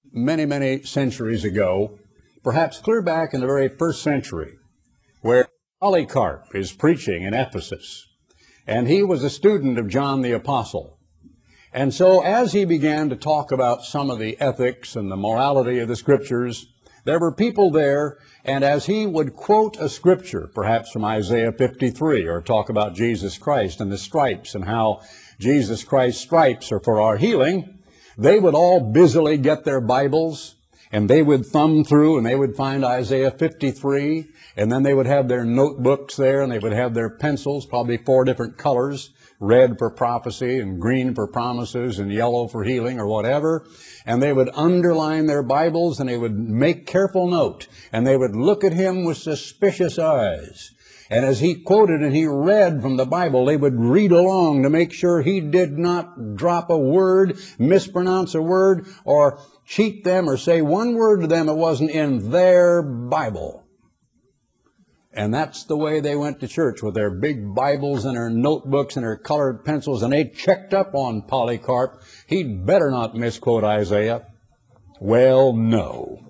many, many centuries ago, perhaps clear back in the very first century, where Polycarp is preaching in Ephesus, and he was a student of John the Apostle. And so as he began to talk about some of the ethics and the morality of the Scriptures, there were people there, and as he would quote a scripture, perhaps from Isaiah 53, or talk about Jesus Christ and the stripes and how Jesus Christ's stripes are for our healing, they would all busily get their Bibles, and they would thumb through, and they would find Isaiah 53, and then they would have their notebooks there, and they would have their pencils, probably 4 different colors, red for prophecy, and green for promises, and yellow for healing, or whatever. And they would underline their Bibles, and they would make careful note, and they would look at him with suspicious eyes. And as he quoted and he read from the Bible, they would read along to make sure he did not drop a word, mispronounce a word, or cheat them, or say one word to them that wasn't in their Bible. And that's the way they went to church, with their big Bibles and their notebooks and their colored pencils, and they checked up on Polycarp. He'd better not misquote Isaiah. Well, no.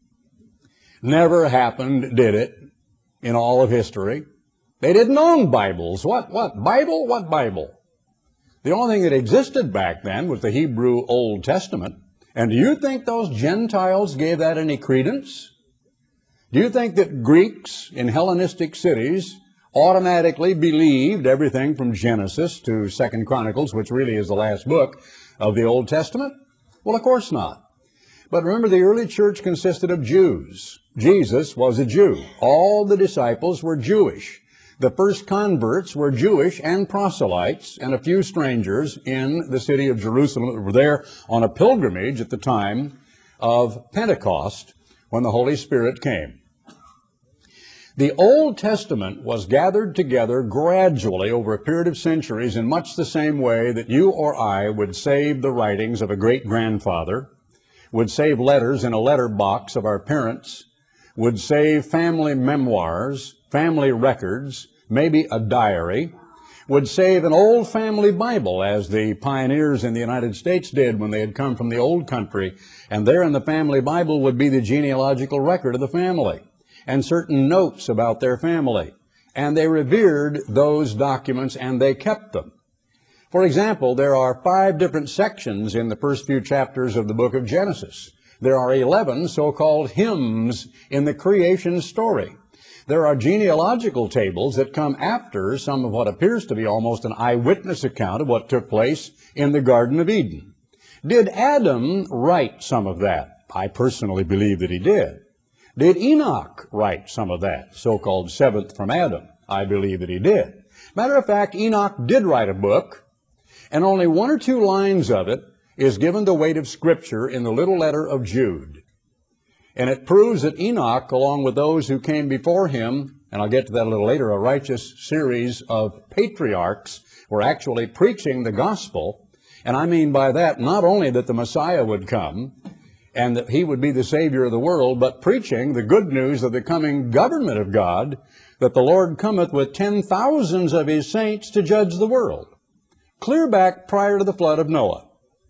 Never happened, did it, in all of history. They didn't own Bibles. What Bible? What Bible? The only thing that existed back then was the Hebrew Old Testament. And do you think those Gentiles gave that any credence? Do you think that Greeks in Hellenistic cities automatically believed everything from Genesis to 2 Chronicles, which really is the last book of the Old Testament? Well, of course not. But remember, the early church consisted of Jews. Jesus was a Jew. All the disciples were Jewish. The first converts were Jewish and proselytes, and a few strangers in the city of Jerusalem that were there on a pilgrimage at the time of Pentecost, when the Holy Spirit came. The Old Testament was gathered together gradually over a period of centuries in much the same way that you or I would save the writings of a great-grandfather, would save letters in a letter box of our parents, would save family memoirs, family records, maybe a diary, would save an old family Bible, as the pioneers in the United States did when they had come from the old country. And there in the family Bible would be the genealogical record of the family and certain notes about their family. And they revered those documents, and they kept them. For example, there are 5 different sections in the first few chapters of the book of Genesis. There are 11 so-called hymns in the creation story. There are genealogical tables that come after some of what appears to be almost an eyewitness account of what took place in the Garden of Eden. Did Adam write some of that? I personally believe that he did. Did Enoch write some of that, so-called 7th from Adam? I believe that he did. Matter of fact, Enoch did write a book, and only 1 or 2 lines of it is given the weight of Scripture in the little letter of Jude. And it proves that Enoch, along with those who came before him, and I'll get to that a little later, a righteous series of patriarchs, were actually preaching the gospel. And I mean by that not only that the Messiah would come and that he would be the Savior of the world, but preaching the good news of the coming government of God, that the Lord cometh with 10,000s of his saints to judge the world. Clear back prior to the flood of Noah.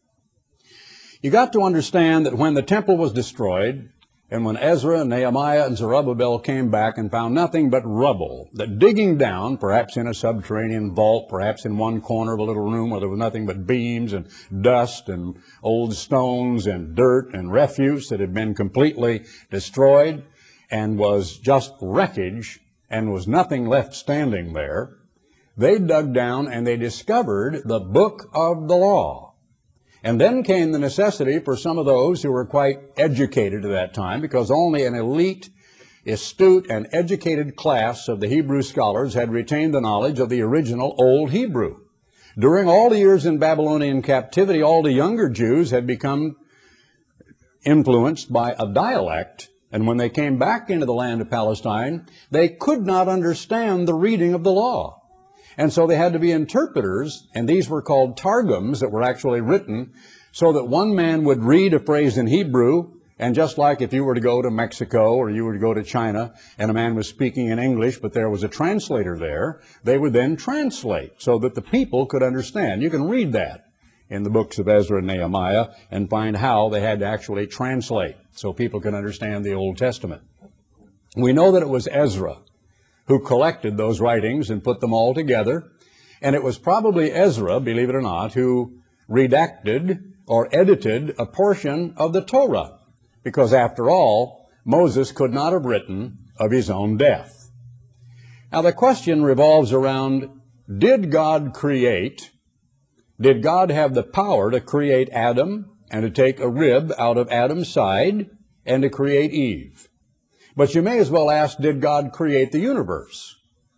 You got to understand that when the temple was destroyed, and when Ezra and Nehemiah and Zerubbabel came back and found nothing but rubble, that digging down, perhaps in a subterranean vault, perhaps in one corner of a little room where there was nothing but beams and dust and old stones and dirt and refuse that had been completely destroyed and was just wreckage and was nothing left standing there, they dug down and they discovered the book of the law. And then came the necessity for some of those who were quite educated at that time, because only an elite, astute, and educated class of the Hebrew scholars had retained the knowledge of the original Old Hebrew. During all the years in Babylonian captivity, all the younger Jews had become influenced by a dialect, and when they came back into the land of Palestine, they could not understand the reading of the law. And so they had to be interpreters, and these were called targums that were actually written so that one man would read a phrase in Hebrew, and just like if you were to go to Mexico or you were to go to China and a man was speaking in English but there was a translator there, they would then translate so that the people could understand. You can read that in the books of Ezra and Nehemiah and find how they had to actually translate so people can understand the Old Testament. We know that it was Ezra who collected those writings and put them all together, and it was probably Ezra, believe it or not, who redacted or edited a portion of the Torah, because after all, Moses could not have written of his own death. Now the question revolves around, did God create? Did God have the power to create Adam and to take a rib out of Adam's side and to create Eve? But you may as well ask, did God create the universe?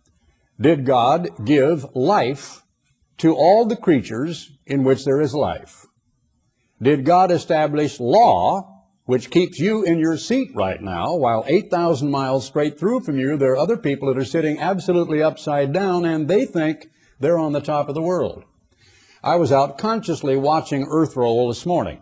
Did God give life to all the creatures in which there is life? Did God establish law, which keeps you in your seat right now, while 8,000 miles straight through from you, there are other people that are sitting absolutely upside down, and they think they're on the top of the world? I was out consciously watching Earth Roll this morning.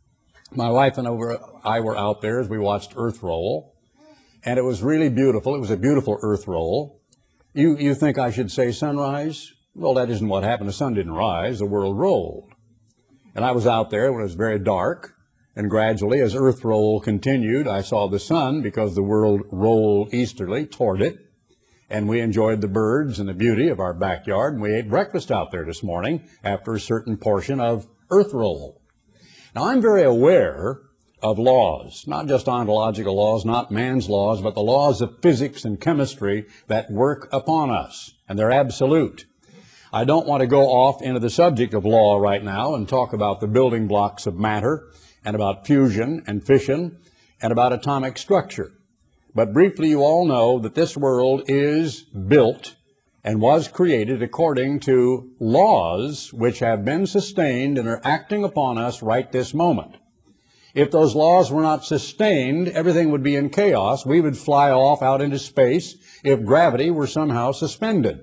My wife and I were out there as we watched Earth Roll, and it was really beautiful. It was a beautiful Earth Roll. You think I should say sunrise? Well, that isn't what happened. The sun didn't rise. The world rolled. And I was out there when it was very dark, and gradually, as Earth Roll continued, I saw the sun, because the world rolled easterly toward it, and we enjoyed the birds and the beauty of our backyard, and we ate breakfast out there this morning after a certain portion of Earth Roll. Now, I'm very aware of laws, not just ontological laws, not man's laws, but the laws of physics and chemistry that work upon us, and they're absolute. I don't want to go off into the subject of law right now and talk about the building blocks of matter and about fusion and fission and about atomic structure. But briefly, you all know that this world is built and was created according to laws which have been sustained and are acting upon us right this moment. If those laws were not sustained, everything would be in chaos. We would fly off out into space if gravity were somehow suspended.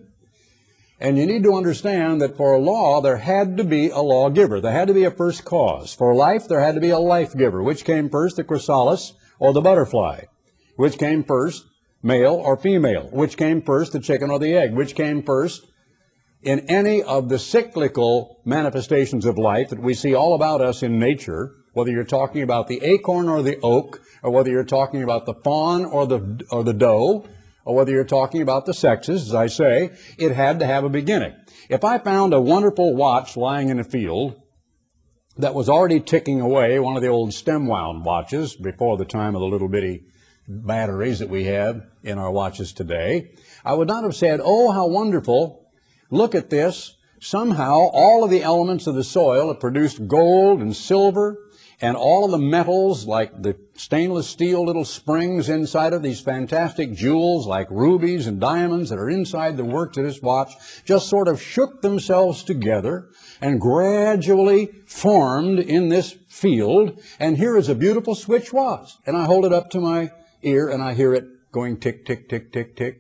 And you need to understand that for a law, there had to be a lawgiver. There had to be a first cause. For life, there had to be a life giver. Which came first, the chrysalis or the butterfly? Which came first, male or female? Which came first, the chicken or the egg? Which came first? In any of the cyclical manifestations of life that we see all about us in nature, whether you're talking about the acorn or the oak, or whether you're talking about the fawn or the doe, or whether you're talking about the sexes, as I say, it had to have a beginning. If I found a wonderful watch lying in a field that was already ticking away, one of the old stem-wound watches before the time of the little bitty batteries that we have in our watches today, I would not have said, oh, how wonderful, look at this. Somehow all of the elements of the soil have produced gold and silver, and all of the metals, like the stainless steel little springs inside of these fantastic jewels, like rubies and diamonds that are inside the works of this watch, just sort of shook themselves together and gradually formed in this field. And here is a beautiful switch watch. And I hold it up to my ear and I hear it going tick, tick, tick, tick, tick.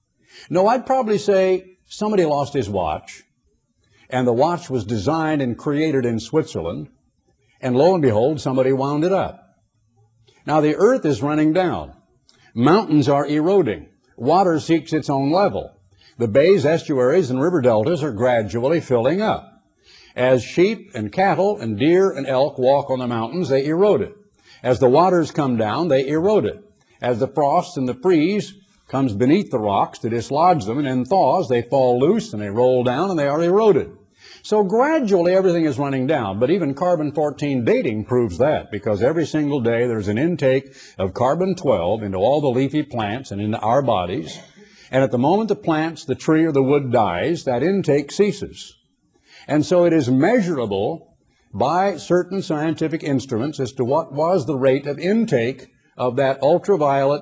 No, I'd probably say somebody lost his watch, and the watch was designed and created in Switzerland. And lo and behold, somebody wound it up. Now the earth is running down. Mountains are eroding. Water seeks its own level. The bays, estuaries, and river deltas are gradually filling up. As sheep and cattle and deer and elk walk on the mountains, they erode it. As the waters come down, they erode it. As the frost and the freeze comes beneath the rocks to dislodge them and then thaws, they fall loose and they roll down and they are eroded. So gradually everything is running down, but even carbon-14 dating proves that, because every single day there's an intake of carbon-12 into all the leafy plants and into our bodies, and at the moment the plants, the tree, or the wood dies, that intake ceases. And so it is measurable by certain scientific instruments as to what was the rate of intake of that ultraviolet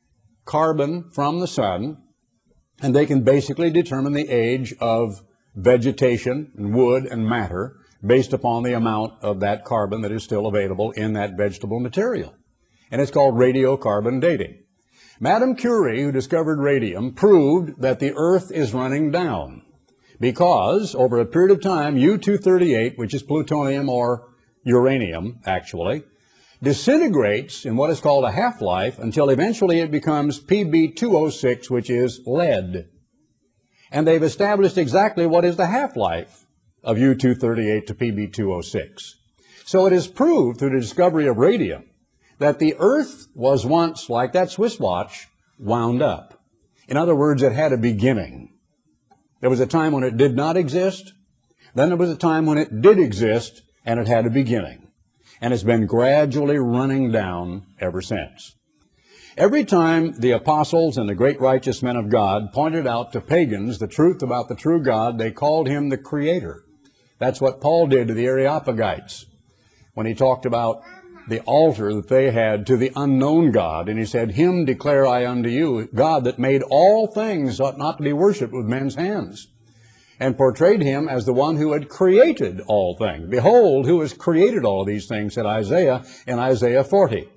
carbon from the sun, and they can basically determine the age of vegetation and wood and matter based upon the amount of that carbon that is still available in that vegetable material. And it's called radiocarbon dating. Madame Curie, who discovered radium, proved that the earth is running down because over a period of time, U-238, which is plutonium or uranium actually, disintegrates in what is called a half-life until eventually it becomes Pb206, which is lead. And they've established exactly what is the half-life of U-238 to PB-206. So it is proved through the discovery of radium that the Earth was once, like that Swiss watch, wound up. In other words, it had a beginning. There was a time when it did not exist. Then there was a time when it did exist, and it had a beginning. And it's been gradually running down ever since. Every time the apostles and the great righteous men of God pointed out to pagans the truth about the true God, they called him the Creator. That's what Paul did to the Areopagites when he talked about the altar that they had to the unknown God. And he said, him declare I unto you, God that made all things ought not to be worshipped with men's hands. And portrayed him as the one who had created all things. Behold, who has created all these things, said Isaiah in Isaiah 40.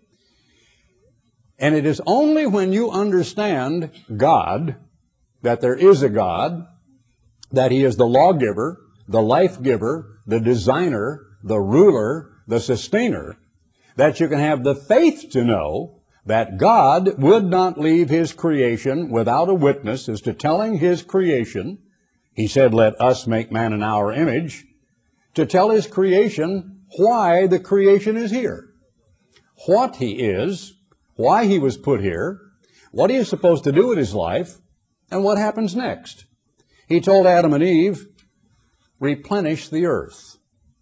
And it is only when you understand God, that there is a God, that he is the lawgiver, the life giver, the designer, the ruler, the sustainer, that you can have the faith to know that God would not leave his creation without a witness as to telling his creation, he said, let us make man in our image, to tell his creation why the creation is here, what he is, why he was put here, what he is supposed to do with his life, and what happens next. He told Adam and Eve, replenish the earth.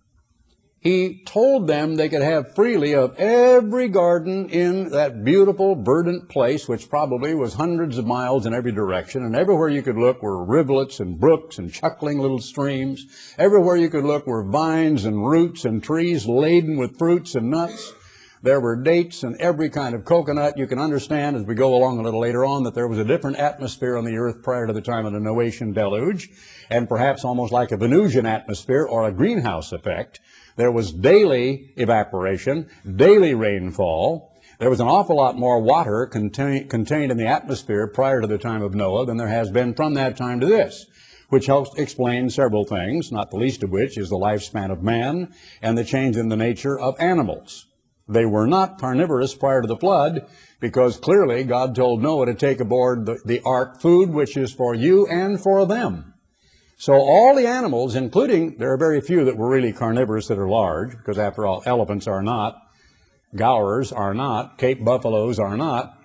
He told them they could have freely of every garden in that beautiful, verdant place, which probably was hundreds of miles in every direction, and everywhere you could look were rivulets and brooks and chuckling little streams. Everywhere you could look were vines and roots and trees laden with fruits and nuts. There were dates and every kind of coconut. You can understand as we go along a little later on that there was a different atmosphere on the earth prior to the time of the Noachian deluge, and perhaps almost like a Venusian atmosphere or a greenhouse effect. There was daily evaporation, daily rainfall. There was an awful lot more water contained in the atmosphere prior to the time of Noah than there has been from that time to this, which helps explain several things, not the least of which is the lifespan of man and the change in the nature of animals. They were not carnivorous prior to the flood because clearly God told Noah to take aboard the ark food which is for you and for them. So all the animals, including, there are very few that were really carnivorous that are large, because after all, elephants are not, gaurs are not, Cape buffaloes are not,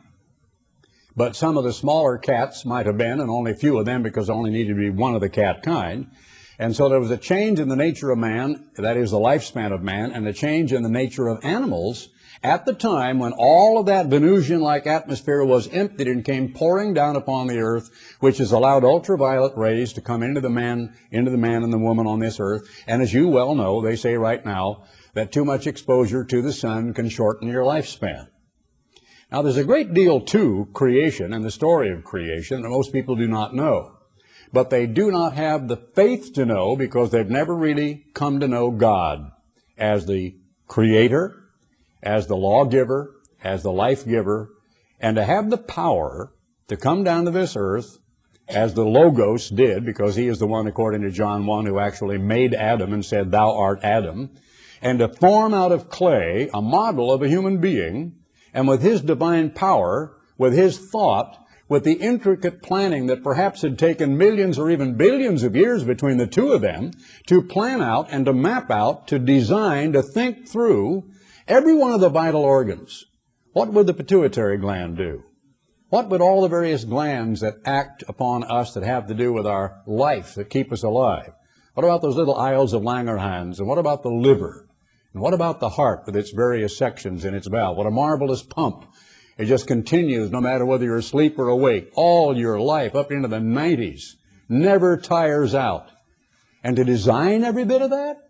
but some of the smaller cats might have been, and only a few of them because there only needed to be one of the cat kind. And so there was a change in the nature of man, that is the lifespan of man, and a change in the nature of animals at the time when all of that Venusian-like atmosphere was emptied and came pouring down upon the earth, which has allowed ultraviolet rays to come into the man and the woman on this earth. And as you well know, they say right now that too much exposure to the sun can shorten your lifespan. Now there's a great deal to creation and the story of creation that most people do not know. But they do not have the faith to know because they've never really come to know God as the Creator, as the lawgiver, as the life giver, and to have the power to come down to this earth as the Logos did, because he is the one, according to John 1, who actually made Adam and said, thou art Adam, and to form out of clay a model of a human being, and with his divine power, with his thought, with the intricate planning that perhaps had taken millions or even billions of years between the two of them, to plan out and to map out, to design, to think through every one of the vital organs. What would the pituitary gland do? What would all the various glands that act upon us that have to do with our life, that keep us alive? What about those little aisles of Langerhans? And what about the liver? And what about the heart with its various sections in its valve? What a marvelous pump. It just continues no matter whether you're asleep or awake, all your life up into the 90s, never tires out. And to design every bit of that,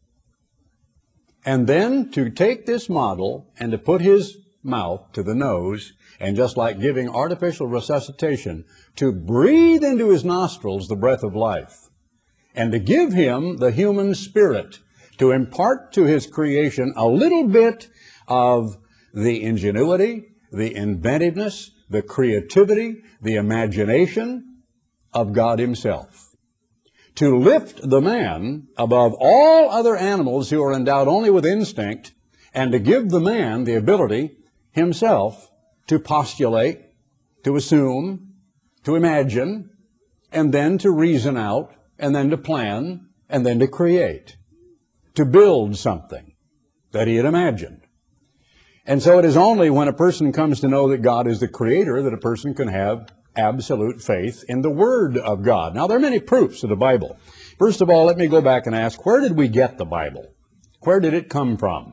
and then to take this model and to put his mouth to the nose, and just like giving artificial resuscitation, to breathe into his nostrils the breath of life, and to give him the human spirit, to impart to his creation a little bit of the ingenuity, the inventiveness, the creativity, the imagination of God himself. To lift the man above all other animals who are endowed only with instinct, and to give the man the ability himself to postulate, to assume, to imagine, and then to reason out, and then to plan, and then to create, to build something that he had imagined. And so it is only when a person comes to know that God is the creator that a person can have absolute faith in the Word of God. Now, there are many proofs of the Bible. First of all, let me go back and ask, where did we get the Bible? Where did it come from?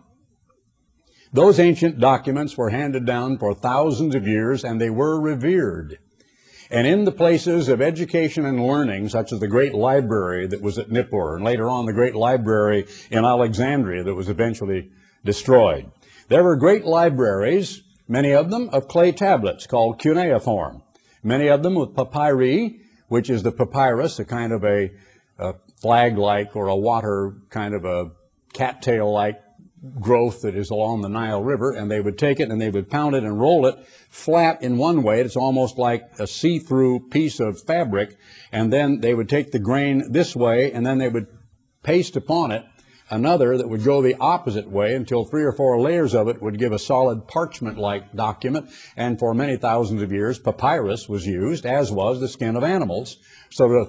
Those ancient documents were handed down for thousands of years, and they were revered. And in the places of education and learning, such as the great library that was at Nippur, and later on the great library in Alexandria that was eventually destroyed, there were great libraries, many of them of clay tablets called cuneiform, many of them with papyri, which is the papyrus, a kind of a flag-like or a water kind of a cattail-like growth that is along the Nile River, and they would take it and they would pound it and roll it flat in one way. It's almost like a see-through piece of fabric, and then they would take the grain this way, and then they would paste upon it another that would go the opposite way until 3 or 4 layers of it would give a solid parchment-like document. And for many thousands of years, papyrus was used, as was the skin of animals. So there are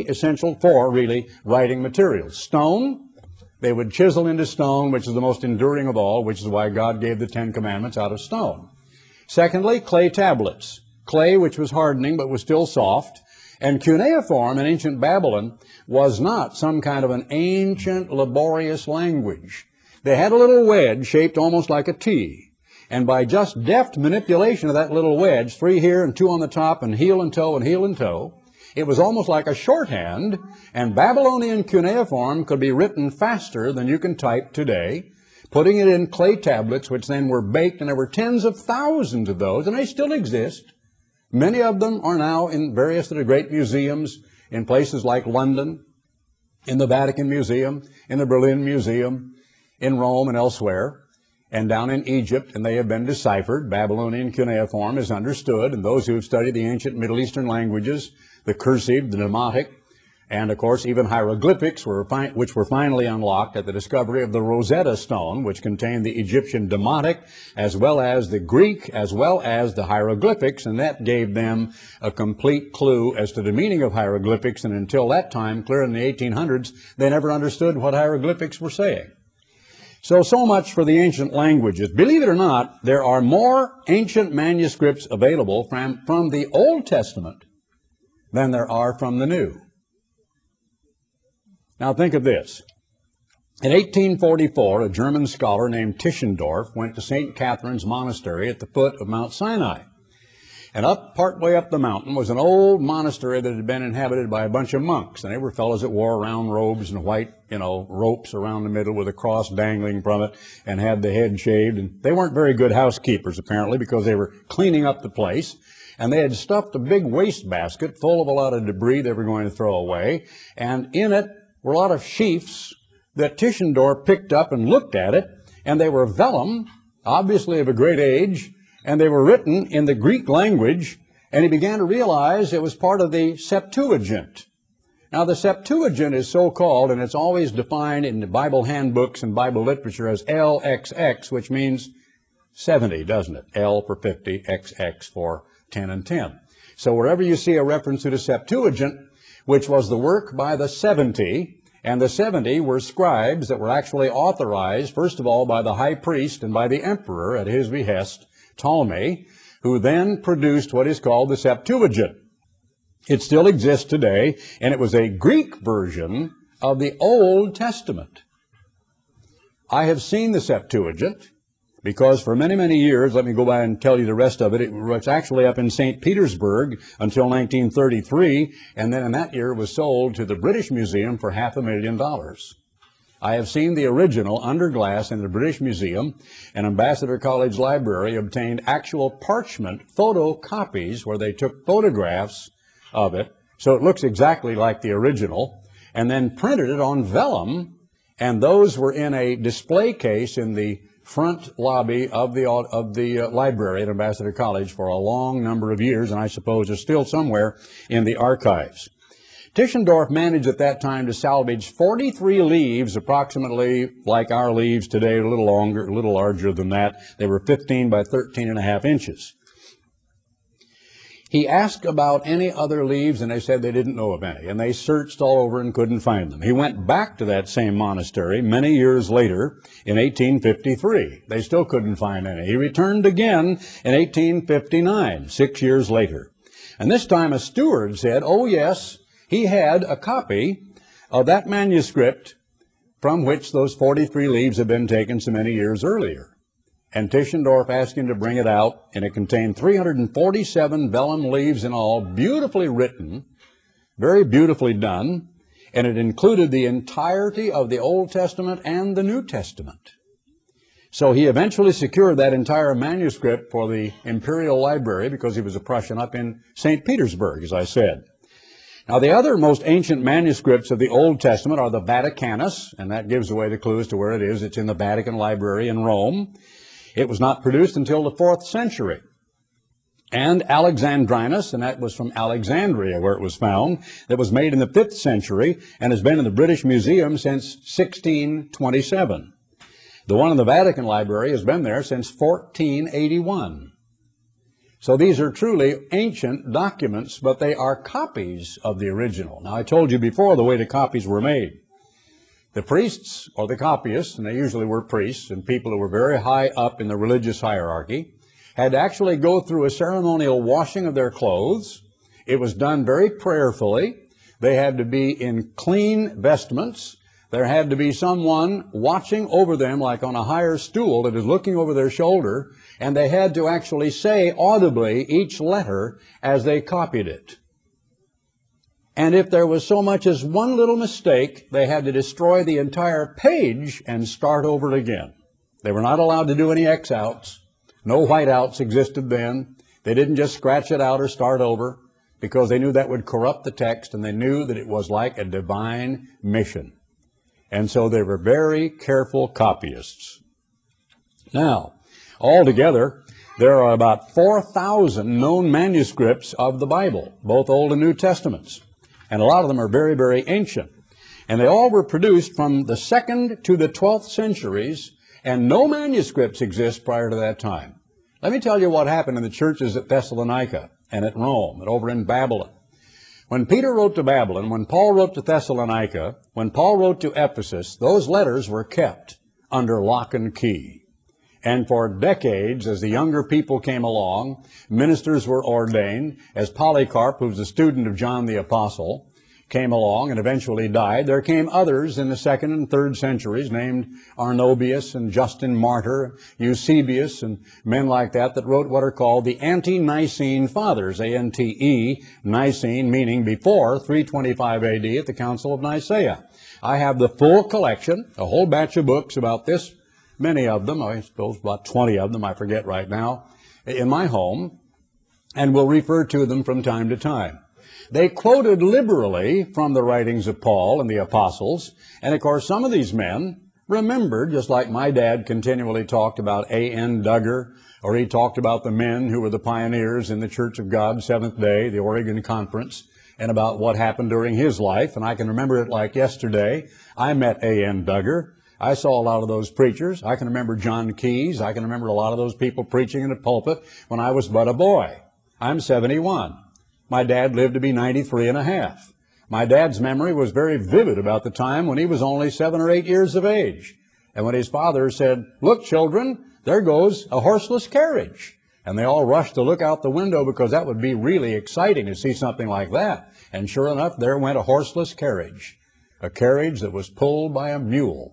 4 really, writing materials. Stone, they would chisel into stone, which is the most enduring of all, which is why God gave the 10 Commandments out of stone. Secondly, clay tablets. Clay, which was hardening but was still soft. And cuneiform in ancient Babylon was not some kind of an ancient, laborious language. They had a little wedge shaped almost like a T. And by just deft manipulation of that little wedge, 3 here and 2 on the top and heel and toe, it was almost like a shorthand, and Babylonian cuneiform could be written faster than you can type today, putting it in clay tablets, which then were baked, and there were tens of thousands of those, and they still exist. Many of them are now in various of the great museums in places like London, in the Vatican Museum, in the Berlin Museum, in Rome and elsewhere, and down in Egypt, and they have been deciphered. Babylonian cuneiform is understood, and those who have studied the ancient Middle Eastern languages, the cursive, the Demotic, and of course even hieroglyphics, which were finally unlocked at the discovery of the Rosetta Stone, which contained the Egyptian Demotic, as well as the Greek, as well as the hieroglyphics, and that gave them a complete clue as to the meaning of hieroglyphics, and until that time, clear in the 1800s, they never understood what hieroglyphics were saying. So much for the ancient languages. Believe it or not, there are more ancient manuscripts available from the Old Testament than there are from the New. Now think of this. In 1844, a German scholar named Tischendorf went to St. Catherine's Monastery at the foot of Mount Sinai. And partway up the mountain was an old monastery that had been inhabited by a bunch of monks. And they were fellows that wore round robes and white, ropes around the middle with a cross dangling from it and had the head shaved. And they weren't very good housekeepers, apparently, because they were cleaning up the place. And they had stuffed a big wastebasket full of a lot of debris they were going to throw away. And in it were a lot of sheafs that Tischendorf picked up and looked at it, and they were vellum, obviously of a great age, and they were written in the Greek language, and he began to realize it was part of the Septuagint. Now, the Septuagint is so called, and it's always defined in the Bible handbooks and Bible literature as LXX, which means 70, doesn't it? L for 50, XX for 10 and 10. So wherever you see a reference to the Septuagint, which was the work by the 70, and the 70 were scribes that were actually authorized, first of all, by the high priest and by the emperor at his behest, Ptolemy, who then produced what is called the Septuagint. It still exists today, and it was a Greek version of the Old Testament. I have seen the Septuagint, because for many, many years, let me go by and tell you the rest of it, it was actually up in St. Petersburg until 1933, and then in that year it was sold to the British Museum for $500,000. I have seen the original under glass in the British Museum, and Ambassador College Library obtained actual parchment photocopies where they took photographs of it, so it looks exactly like the original, and then printed it on vellum, and those were in a display case in the front lobby of the library at Ambassador College for a long number of years, and I suppose is still somewhere in the archives. Tischendorf managed at that time to salvage 43 leaves, approximately like our leaves today, a little longer, a little larger than that. They were 15 by 13 and a half inches. He asked about any other leaves, and they said they didn't know of any. And they searched all over and couldn't find them. He went back to that same monastery many years later in 1853. They still couldn't find any. He returned again in 1859, 6 years later. And this time a steward said, oh yes, he had a copy of that manuscript from which those 43 leaves had been taken so many years earlier. And Tischendorf asked him to bring it out, and it contained 347 vellum leaves in all, beautifully written, very beautifully done, and it included the entirety of the Old Testament and the New Testament. So he eventually secured that entire manuscript for the Imperial Library because he was a Prussian up in St. Petersburg, as I said. Now, the other most ancient manuscripts of the Old Testament are the Vaticanus, and that gives away the clue as to where it is. It's in the Vatican Library in Rome. It was not produced until the 4th century. And Alexandrinus, and that was from Alexandria where it was found, that was made in the 5th century and has been in the British Museum since 1627. The one in the Vatican Library has been there since 1481. So these are truly ancient documents, but they are copies of the original. Now, I told you before the way the copies were made. The priests, or the copyists, and they usually were priests and people who were very high up in the religious hierarchy, had to actually go through a ceremonial washing of their clothes. It was done very prayerfully. They had to be in clean vestments. There had to be someone watching over them like on a higher stool that is looking over their shoulder, and they had to actually say audibly each letter as they copied it. And if there was so much as one little mistake, they had to destroy the entire page and start over again. They were not allowed to do any X-outs. No whiteouts existed then. They didn't just scratch it out or start over because they knew that would corrupt the text, and they knew that it was like a divine mission. And so they were very careful copyists. Now, altogether, there are about 4,000 known manuscripts of the Bible, both Old and New Testaments. And a lot of them are very, very ancient. And they all were produced from the 2nd to the 12th centuries, and no manuscripts exist prior to that time. Let me tell you what happened in the churches at Thessalonica and at Rome and over in Babylon. When Peter wrote to Babylon, when Paul wrote to Thessalonica, when Paul wrote to Ephesus, those letters were kept under lock and key. And for decades, as the younger people came along, ministers were ordained. As Polycarp, who was a student of John the Apostle, came along and eventually died, there came others in the 2nd and 3rd centuries named Arnobius and Justin Martyr, Eusebius, and men like that wrote what are called the Ante-Nicene Fathers, A-N-T-E, Nicene, meaning before 325 A.D. at the Council of Nicaea. I have the full collection, a whole batch of books about this, many of them, I suppose about 20 of them, I forget right now, in my home, and will refer to them from time to time. They quoted liberally from the writings of Paul and the apostles, and of course some of these men remembered, just like my dad continually talked about A.N. Duggar, or he talked about the men who were the pioneers in the Church of God, Seventh Day, the Oregon Conference, and about what happened during his life, and I can remember it like yesterday. I met A.N. Duggar. I saw a lot of those preachers. I can remember John Keyes. I can remember a lot of those people preaching in the pulpit when I was but a boy. I'm 71. My dad lived to be 93 and a half. My dad's memory was very vivid about the time when he was only 7 or 8 years of age. And when his father said, "Look, children, there goes a horseless carriage." And they all rushed to look out the window because that would be really exciting to see something like that. And sure enough, there went a horseless carriage, a carriage that was pulled by a mule.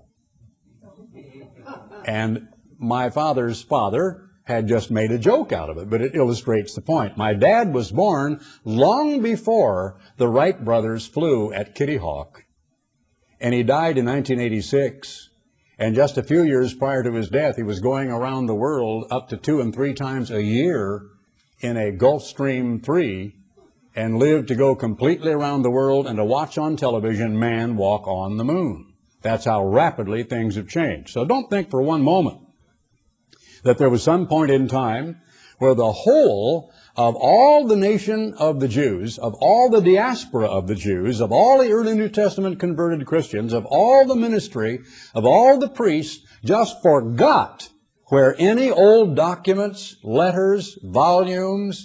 And my father's father had just made a joke out of it, but it illustrates the point. My dad was born long before the Wright brothers flew at Kitty Hawk, and he died in 1986. And just a few years prior to his death, he was going around the world up to 2 and 3 times a year in a Gulfstream 3, and lived to go completely around the world and to watch on television man walk on the moon. That's how rapidly things have changed. So don't think for one moment that there was some point in time where the whole of all the nation of the Jews, of all the diaspora of the Jews, of all the early New Testament converted Christians, of all the ministry, of all the priests, just forgot where any old documents, letters, volumes,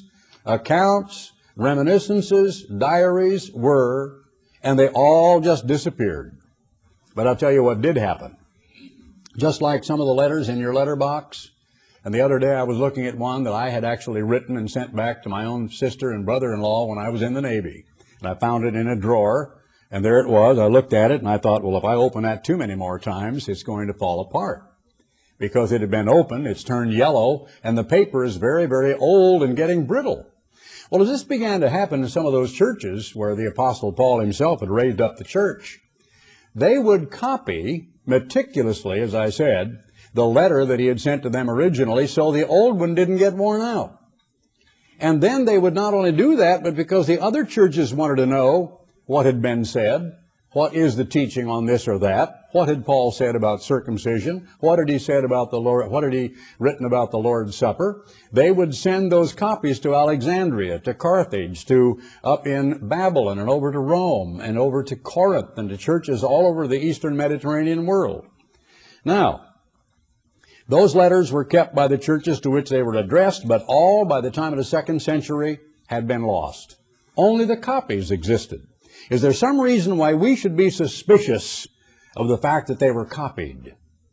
accounts, reminiscences, diaries were, and they all just disappeared. But I'll tell you what did happen. Just like some of the letters in your letterbox, and the other day I was looking at one that I had actually written and sent back to my own sister and brother-in-law when I was in the Navy. And I found it in a drawer, and there it was. I looked at it, and I thought, well, if I open that too many more times, it's going to fall apart. Because it had been opened, it's turned yellow, and the paper is very, very old and getting brittle. Well, as this began to happen in some of those churches where the Apostle Paul himself had raised up the church, they would copy meticulously, as I said, the letter that he had sent to them originally, so the old one didn't get worn out. And then they would not only do that, but because the other churches wanted to know what had been said, what is the teaching on this or that, what had Paul said about circumcision, what had he said about the Lord, what had he written about the Lord's Supper, they would send those copies to Alexandria, to Carthage, to up in Babylon, and over to Rome, and over to Corinth, and to churches all over the eastern Mediterranean world. Now, those letters were kept by the churches to which they were addressed, but all by the time of the 2nd century had been lost. Only the copies existed. Is there some reason why we should be suspicious of the fact that they were copied,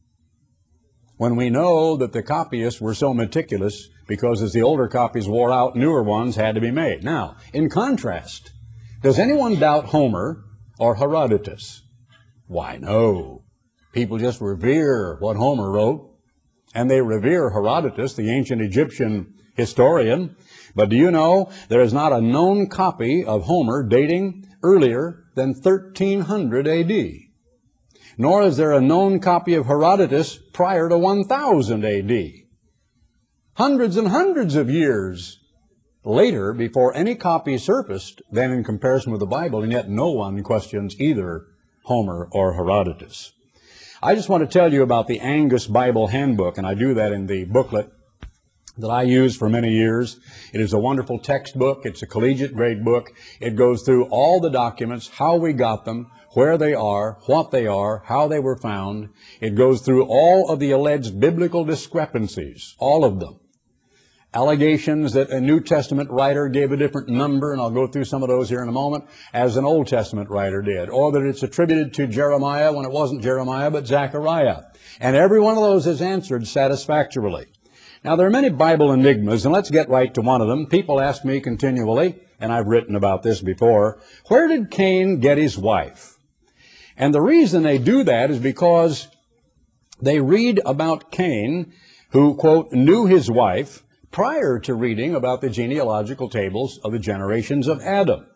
when we know that the copyists were so meticulous because as the older copies wore out, newer ones had to be made? Now, in contrast, does anyone doubt Homer or Herodotus? Why, no. People just revere what Homer wrote, and they revere Herodotus, the ancient Egyptian historian. But do you know there is not a known copy of Homer dating earlier than 1300 A.D., nor is there a known copy of Herodotus prior to 1000 A.D. Hundreds and hundreds of years later before any copy surfaced than in comparison with the Bible, and yet no one questions either Homer or Herodotus. I just want to tell you about the Angus Bible Handbook, and I do that in the booklet that I used for many years. It is a wonderful textbook. It's a collegiate grade book. It goes through all the documents, how we got them, where they are, what they are, how they were found. It goes through all of the alleged biblical discrepancies, all of them. Allegations that a New Testament writer gave a different number, and I'll go through some of those here in a moment, as an Old Testament writer did, or that it's attributed to Jeremiah when it wasn't Jeremiah but Zechariah. And every one of those is answered satisfactorily. Now, there are many Bible enigmas, and let's get right to one of them. People ask me continually, and I've written about this before, where did Cain get his wife? And the reason they do that is because they read about Cain, who, quote, knew his wife, prior to reading about the genealogical tables of the generations of Adam.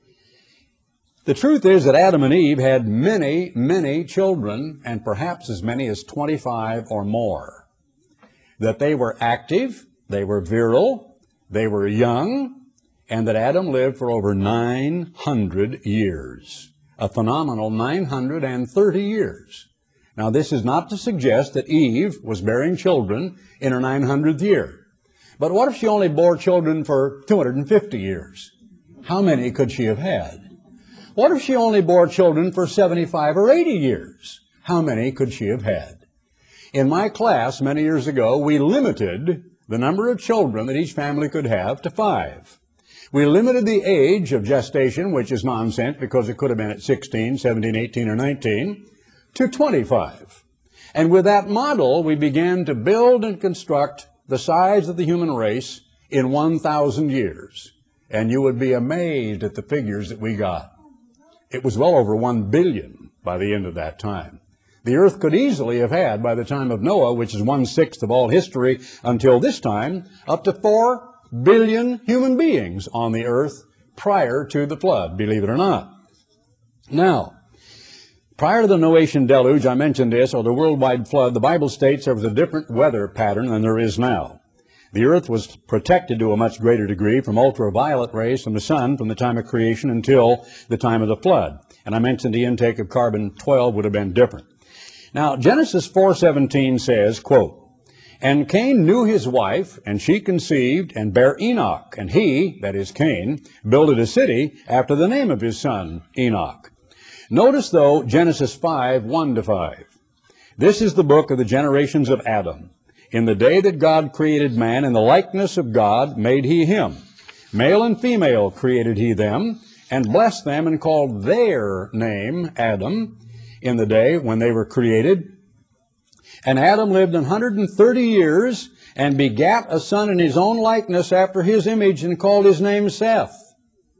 The truth is that Adam and Eve had many, many children, and perhaps as many as 25 or more. That they were active, they were virile, they were young, and that Adam lived for over 900 years. A phenomenal 930 years. Now, this is not to suggest that Eve was bearing children in her 900th year. But what if she only bore children for 250 years? How many could she have had? What if she only bore children for 75 or 80 years? How many could she have had? In my class many years ago, we limited the number of children that each family could have to 5. We limited the age of gestation, which is nonsense because it could have been at 16, 17, 18, or 19, to 25. And with that model, we began to build and construct the size of the human race in 1,000 years. And you would be amazed at the figures that we got. It was well over 1 billion by the end of that time. The earth could easily have had, by the time of Noah, which is 1/6 of all history until this time, up to 4 billion human beings on the earth prior to the flood, believe it or not. Now, prior to the Noachian deluge, I mentioned this, or the worldwide flood, the Bible states there was a different weather pattern than there is now. The earth was protected to a much greater degree from ultraviolet rays from the sun from the time of creation until the time of the flood. And I mentioned the intake of carbon-12 would have been different. Now, Genesis 4:17 says, quote, "And Cain knew his wife, and she conceived and bare Enoch. And he," that is Cain, "builded a city after the name of his son, Enoch." Notice, though, Genesis 5:1-5. This is the book of the generations of Adam. "In the day that God created man, in the likeness of God made he him. Male and female created he them, and blessed them, and called their name Adam in the day when they were created. And Adam lived 130 years, and begat a son in his own likeness after his image, and called his name Seth.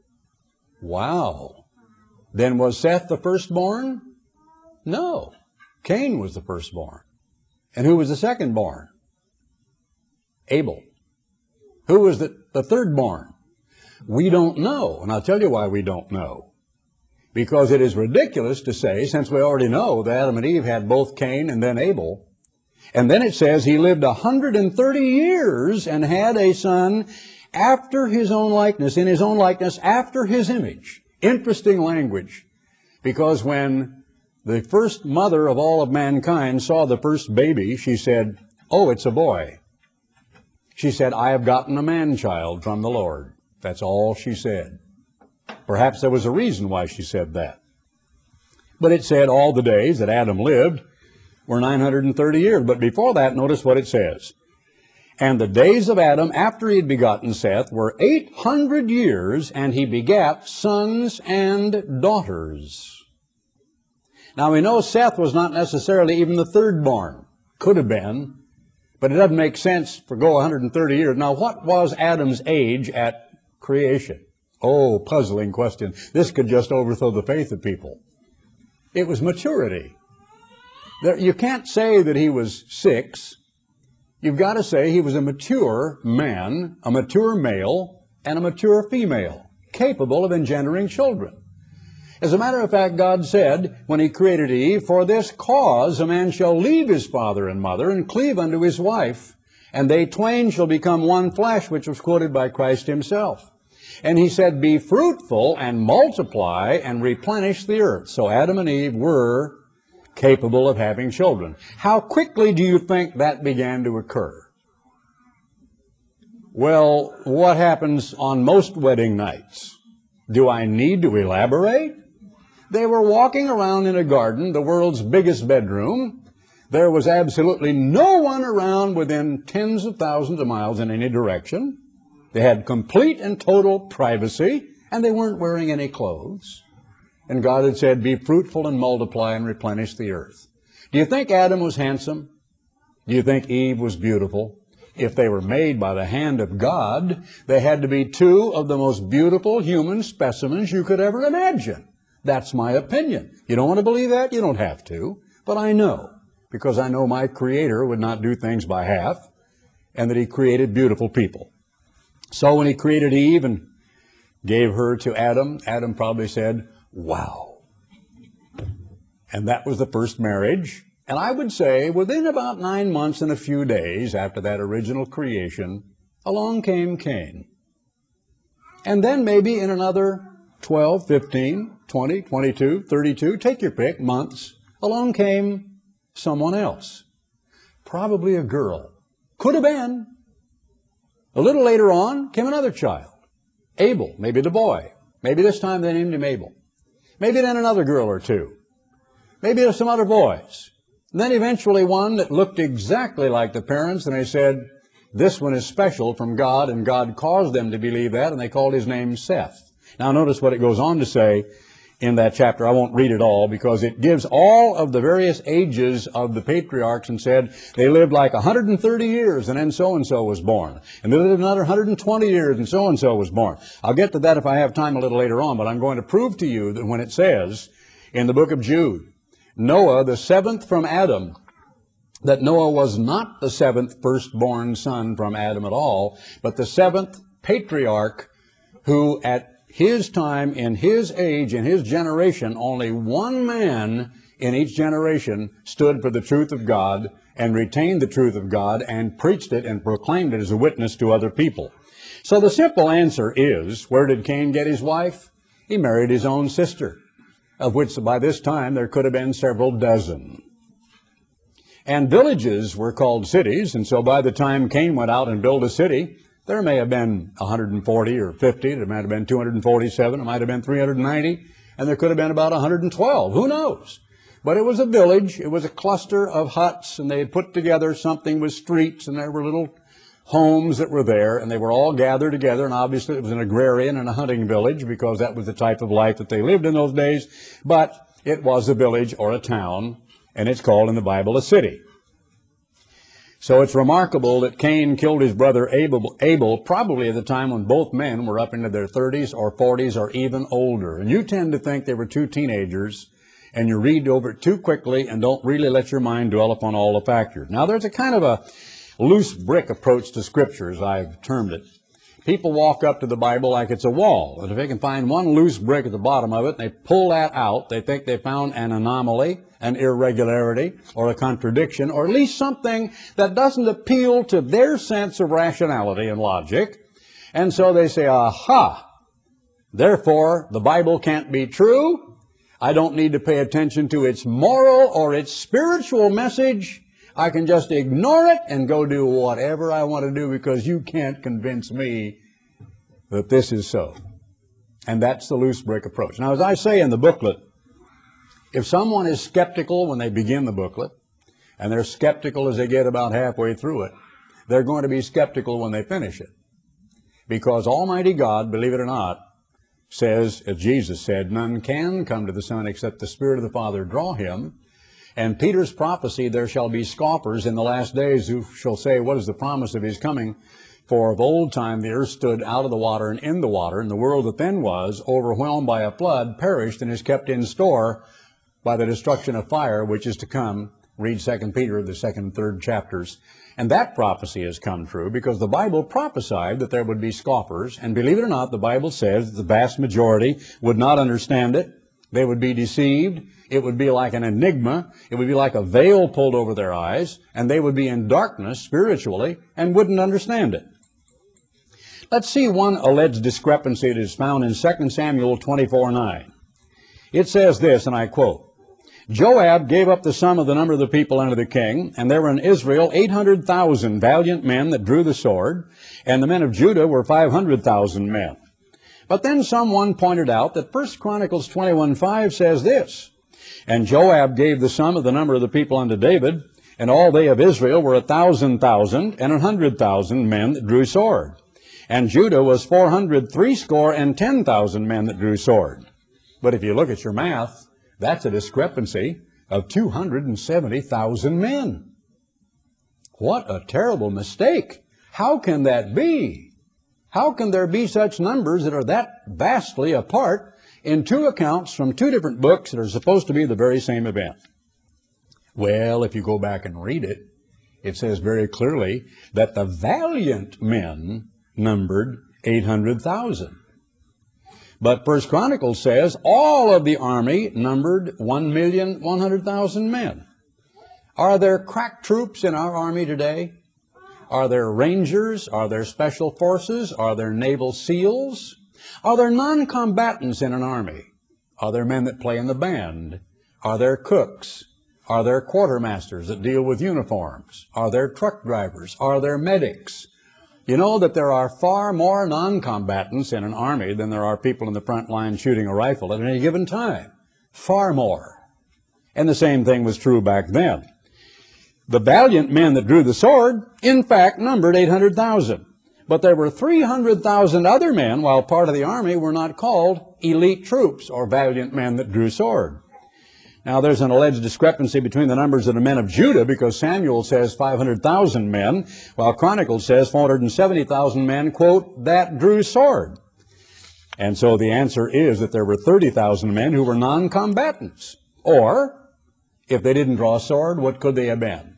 Wow. Then was Seth the firstborn? No. Cain was the firstborn. And who was the secondborn? Abel. Who was the thirdborn? We don't know. And I'll tell you why we don't know. Because it is ridiculous to say, since we already know that Adam and Eve had both Cain and then Abel, and then it says he lived 130 years and had a son after his own likeness, in his own likeness, after his image. Interesting language. Because when the first mother of all of mankind saw the first baby, she said, "Oh, it's a boy." She said, "I have gotten a man-child from the Lord." That's all she said. Perhaps there was a reason why she said that. But it said all the days that Adam lived were 930 years. But before that, notice what it says. And the days of Adam after he had begotten Seth were 800 years, and he begat sons and daughters. Now we know Seth was not necessarily even the thirdborn. Could have been, but it doesn't make sense for go 130 years. Now what was Adam's age at creation? Oh, puzzling question. This could just overthrow the faith of people. It was maturity. You can't say that he was 6. You've got to say he was a mature man, a mature male, and a mature female, capable of engendering children. As a matter of fact, God said, when he created Eve, "For this cause a man shall leave his father and mother, and cleave unto his wife, and they twain shall become one flesh," which was quoted by Christ himself. And he said, "Be fruitful and multiply and replenish the earth." So Adam and Eve were capable of having children. How quickly do you think that began to occur? Well, what happens on most wedding nights? Do I need to elaborate? They were walking around in a garden, the world's biggest bedroom. There was absolutely no one around within tens of thousands of miles in any direction. They had complete and total privacy, and they weren't wearing any clothes. And God had said, "Be fruitful and multiply and replenish the earth." Do you think Adam was handsome? Do you think Eve was beautiful? If they were made by the hand of God, they had to be two of the most beautiful human specimens you could ever imagine. That's my opinion. You don't want to believe that? You don't have to. But I know, because I know my Creator would not do things by half, and that he created beautiful people. So when he created Eve and gave her to Adam, Adam probably said, "Wow." And that was the first marriage. And I would say within about 9 months and a few days after that original creation, along came Cain. And then maybe in another 12, 15, 20, 22, 32, take your pick, months, along came someone else. Probably a girl. Could have been. A little later on came another child. Abel, maybe the boy. Maybe this time they named him Abel. Maybe then another girl or two. Maybe there's some other boys. And then eventually one that looked exactly like the parents, and they said, "This one is special from God," and God caused them to believe that, and they called his name Seth. Now notice what it goes on to say in that chapter. I won't read it all because it gives all of the various ages of the patriarchs and said they lived like 130 years and then so-and-so was born. And they lived another 120 years and so-and-so was born. I'll get to that if I have time a little later on, but I'm going to prove to you that when it says in the book of Jude, Noah, the seventh from Adam, that Noah was not the seventh firstborn son from Adam at all, but the seventh patriarch who at his time, in his age, in his generation, only one man in each generation stood for the truth of God and retained the truth of God and preached it and proclaimed it as a witness to other people. So the simple answer is, where did Cain get his wife? He married his own sister, of which by this time there could have been several dozen. And villages were called cities, and so by the time Cain went out and built a city, there may have been 140 or 50, there might have been 247, it might have been 390, and there could have been about 112. Who knows? But it was a village, it was a cluster of huts, and they had put together something with streets, and there were little homes that were there, and they were all gathered together, and obviously it was an agrarian and a hunting village because that was the type of life that they lived in those days, but it was a village or a town, and it's called in the Bible a city. So it's remarkable that Cain killed his brother Abel probably at the time when both men were up into their 30s or 40s or even older. And you tend to think they were two teenagers, and you read over it too quickly and don't really let your mind dwell upon all the factors. Now, there's a kind of a loose brick approach to Scripture, as I've termed it. People walk up to the Bible like it's a wall, and if they can find one loose brick at the bottom of it, and they pull that out, they think they found an anomaly, an irregularity, or a contradiction, or at least something that doesn't appeal to their sense of rationality and logic. And so they say, aha, therefore the Bible can't be true. I don't need to pay attention to its moral or its spiritual message. I can just ignore it and go do whatever I want to do because you can't convince me that this is so. And that's the loose brick approach. Now, as I say in the booklet, if someone is skeptical when they begin the booklet, and they're skeptical as they get about halfway through it, they're going to be skeptical when they finish it. Because Almighty God, believe it or not, says, as Jesus said, none can come to the Son except the Spirit of the Father draw him. And Peter's prophecy, there shall be scoffers in the last days who shall say, what is the promise of his coming? For of old time the earth stood out of the water and in the water, and the world that then was, overwhelmed by a flood, perished and is kept in store by the destruction of fire, which is to come. Read 2 Peter, the 2nd and 3rd chapters. And that prophecy has come true because the Bible prophesied that there would be scoffers. And believe it or not, the Bible says that the vast majority would not understand it. They would be deceived. It would be like an enigma. It would be like a veil pulled over their eyes. And they would be in darkness spiritually and wouldn't understand it. Let's see one alleged discrepancy that is found in 2 Samuel 24:9. It says this, and I quote, Joab gave up the sum of the number of the people unto the king, and there were in Israel 800,000 valiant men that drew the sword, and the men of Judah were 500,000 men. But then someone pointed out that 1 Chronicles 21:5 says this, and Joab gave the sum of the number of the people unto David, and all they of Israel were 1,000,000 and 100,000 men that drew sword. And Judah was 410,000 men that drew sword. But if you look at your math, that's a discrepancy of 270,000 men. What a terrible mistake. How can that be? How can there be such numbers that are that vastly apart in two accounts from two different books that are supposed to be the very same event? Well, if you go back and read it, it says very clearly that the valiant men numbered 800,000. But 1 Chronicles says all of the army numbered 1,100,000 men. Are there crack troops in our army today? Are there rangers? Are there special forces? Are there naval SEALs? Are there non-combatants in an army? Are there men that play in the band? Are there cooks? Are there quartermasters that deal with uniforms? Are there truck drivers? Are there medics? You know that there are far more non-combatants in an army than there are people in the front line shooting a rifle at any given time. Far more. And the same thing was true back then. The valiant men that drew the sword, in fact, numbered 800,000. But there were 300,000 other men, while part of the army were not called elite troops or valiant men that drew sword. Now, there's an alleged discrepancy between the numbers of the men of Judah because Samuel says 500,000 men, while Chronicles says 470,000 men, quote, that drew sword. And so the answer is that there were 30,000 men who were non-combatants. Or, if they didn't draw a sword, what could they have been?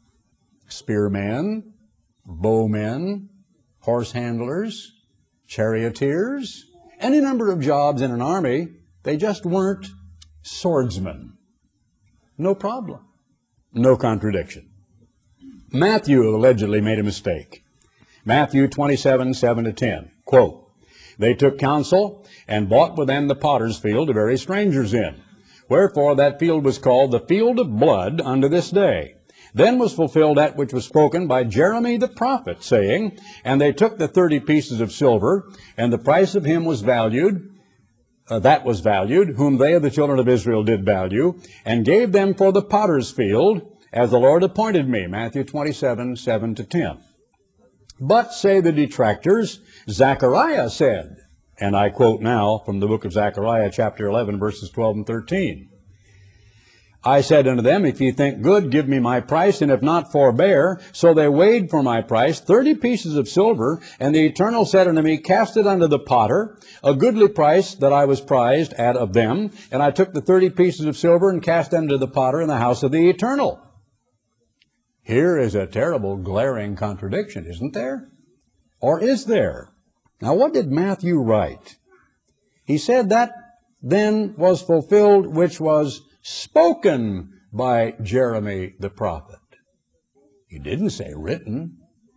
Spearmen, bowmen, horse handlers, charioteers, any number of jobs in an army. They just weren't swordsmen. No problem. No contradiction. Matthew allegedly made a mistake. Matthew 27:7-10. Quote, they took counsel and bought with them the potter's field to bury strangers in. Wherefore that field was called the field of blood unto this day. Then was fulfilled that which was spoken by Jeremy the prophet, saying, and they took the 30 pieces of silver, and the price of him was valued, that was valued, whom they of the children of Israel did value, and gave them for the potter's field, as the Lord appointed me. Matthew 27:7-10. But, say the detractors, Zechariah said, and I quote now from the book of Zechariah, chapter 11, verses 12 and 13. I said unto them, if ye think good, give me my price, and if not, forbear. So they weighed for my price 30 pieces of silver, and the Eternal said unto me, cast it unto the potter, a goodly price that I was prized at of them. And I took the 30 pieces of silver and cast them to the potter in the house of the Eternal. Here is a terrible, glaring contradiction, isn't there? Or is there? Now, what did Matthew write? He said that then was fulfilled which was spoken by Jeremy the prophet. He didn't say written.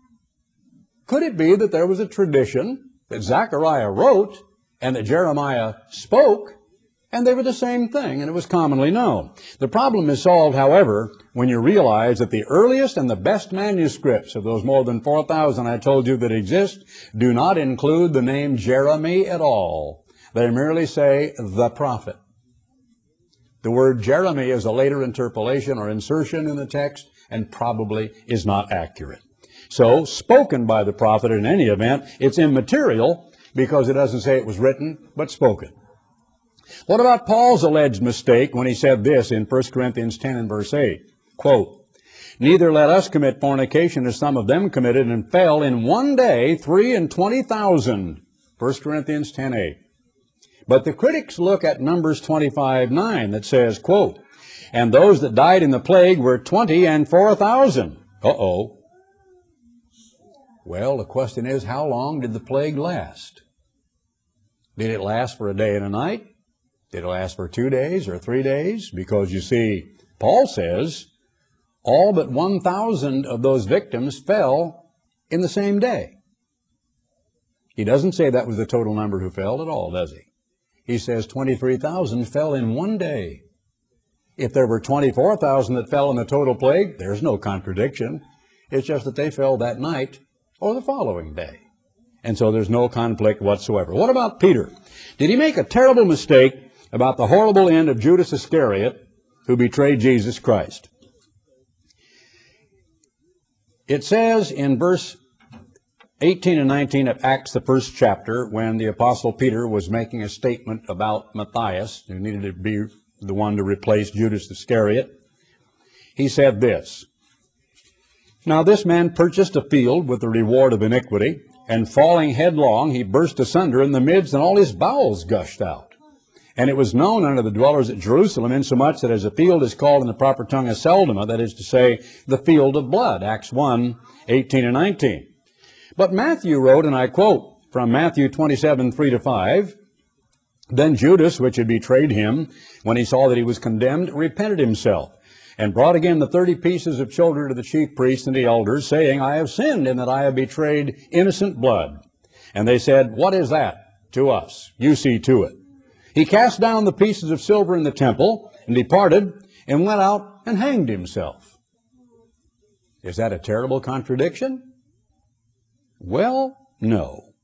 Could it be that there was a tradition that Zechariah wrote and that Jeremiah spoke, and they were the same thing, and it was commonly known? The problem is solved, however, when you realize that the earliest and the best manuscripts of those more than 4,000 I told you that exist do not include the name Jeremy at all. They merely say the prophet. The word Jeremy is a later interpolation or insertion in the text and probably is not accurate. So, spoken by the prophet in any event, it's immaterial because it doesn't say it was written, but spoken. What about Paul's alleged mistake when he said this in 1 Corinthians 10 and verse 8? Quote, neither let us commit fornication as some of them committed and fell in one day 23,000. 1 Corinthians 10:8. But the critics look at Numbers 25:9 that says, quote, and those that died in the plague were 20 and 4,000. Uh-oh. Well, the question is, how long did the plague last? Did it last for a day and a night? Did it last for 2 days or 3 days? Because you see, Paul says all but 1,000 of those victims fell in the same day. He doesn't say that was the total number who fell at all, does he? He says 23,000 fell in one day. If there were 24,000 that fell in the total plague, there's no contradiction. It's just that they fell that night or the following day. And so there's no conflict whatsoever. What about Peter? Did he make a terrible mistake about the horrible end of Judas Iscariot, who betrayed Jesus Christ? It says in verse 18 and 19 of Acts, the first chapter, when the Apostle Peter was making a statement about Matthias, who needed to be the one to replace Judas Iscariot, he said this, now this man purchased a field with the reward of iniquity, and falling headlong, he burst asunder in the midst, and all his bowels gushed out. And it was known unto the dwellers at Jerusalem, insomuch that as a field is called in the proper tongue Aceldama, that is to say, the field of blood, Acts 1, 18 and 19. But Matthew wrote, and I quote from Matthew 27, 3-5, then Judas, which had betrayed him, when he saw that he was condemned, repented himself, and brought again the 30 pieces of silver to the chief priests and the elders, saying, I have sinned in that I have betrayed innocent blood. And they said, what is that to us? You see to it. He cast down the pieces of silver in the temple, and departed, and went out and hanged himself. Is that a terrible contradiction? Well, no.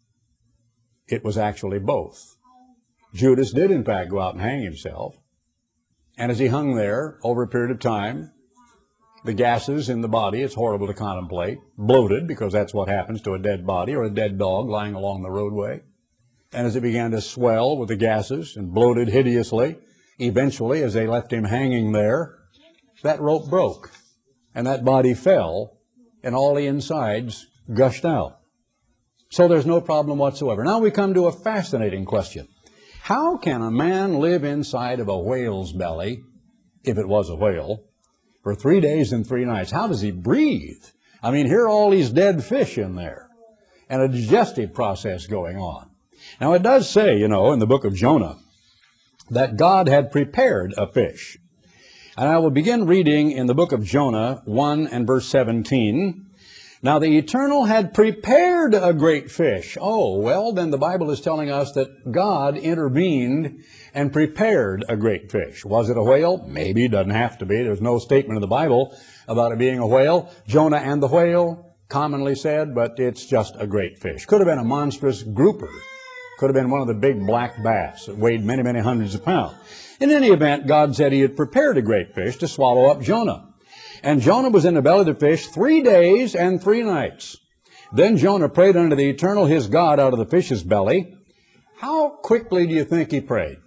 It was actually both. Judas did, in fact, go out and hang himself. And as he hung there over a period of time, the gases in the body, it's horrible to contemplate, bloated, because that's what happens to a dead body or a dead dog lying along the roadway. And as it began to swell with the gases and bloated hideously, eventually, as they left him hanging there, that rope broke, and that body fell, and all the insides gushed out. So there's no problem whatsoever. Now we come to a fascinating question. How can a man live inside of a whale's belly, if it was a whale, for 3 days and 3 nights? How does he breathe? I mean, here are all these dead fish in there, and a digestive process going on. Now it does say, you know, in the book of Jonah, that God had prepared a fish. And I will begin reading in the book of Jonah 1 and verse 17. Now the Eternal had prepared a great fish. Oh, well, then the Bible is telling us that God intervened and prepared a great fish. Was it a whale? Maybe. It doesn't have to be. There's no statement in the Bible about it being a whale. Jonah and the whale, commonly said, but it's just a great fish. Could have been a monstrous grouper. Could have been one of the big black bass that weighed many, many hundreds of pounds. In any event, God said he had prepared a great fish to swallow up Jonah. And Jonah was in the belly of the fish 3 days and 3 nights. Then Jonah prayed unto the Eternal his God out of the fish's belly. How quickly do you think he prayed?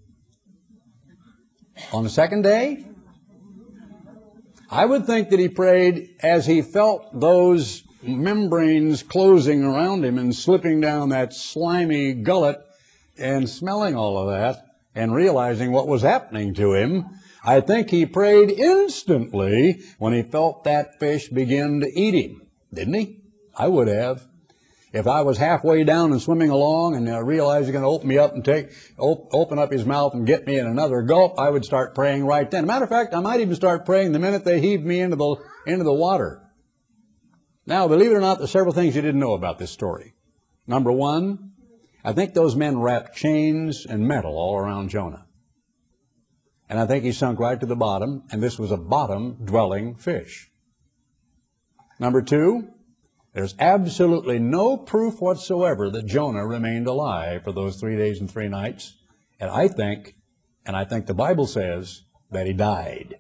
On the second day? I would think that he prayed as he felt those membranes closing around him and slipping down that slimy gullet and smelling all of that and realizing what was happening to him. I think he prayed instantly when he felt that fish begin to eat him. Didn't he? I would have. If I was halfway down and swimming along and I realized he's going to open me up and open up his mouth and get me in another gulp, I would start praying right then. Matter of fact, I might even start praying the minute they heaved me into the water. Now, believe it or not, there's several things you didn't know about this story. Number one, I think those men wrapped chains and metal all around Jonah. And I think he sunk right to the bottom, and this was a bottom-dwelling fish. Number two, there's absolutely no proof whatsoever that Jonah remained alive for those 3 days and 3 nights. And I think the Bible says that he died.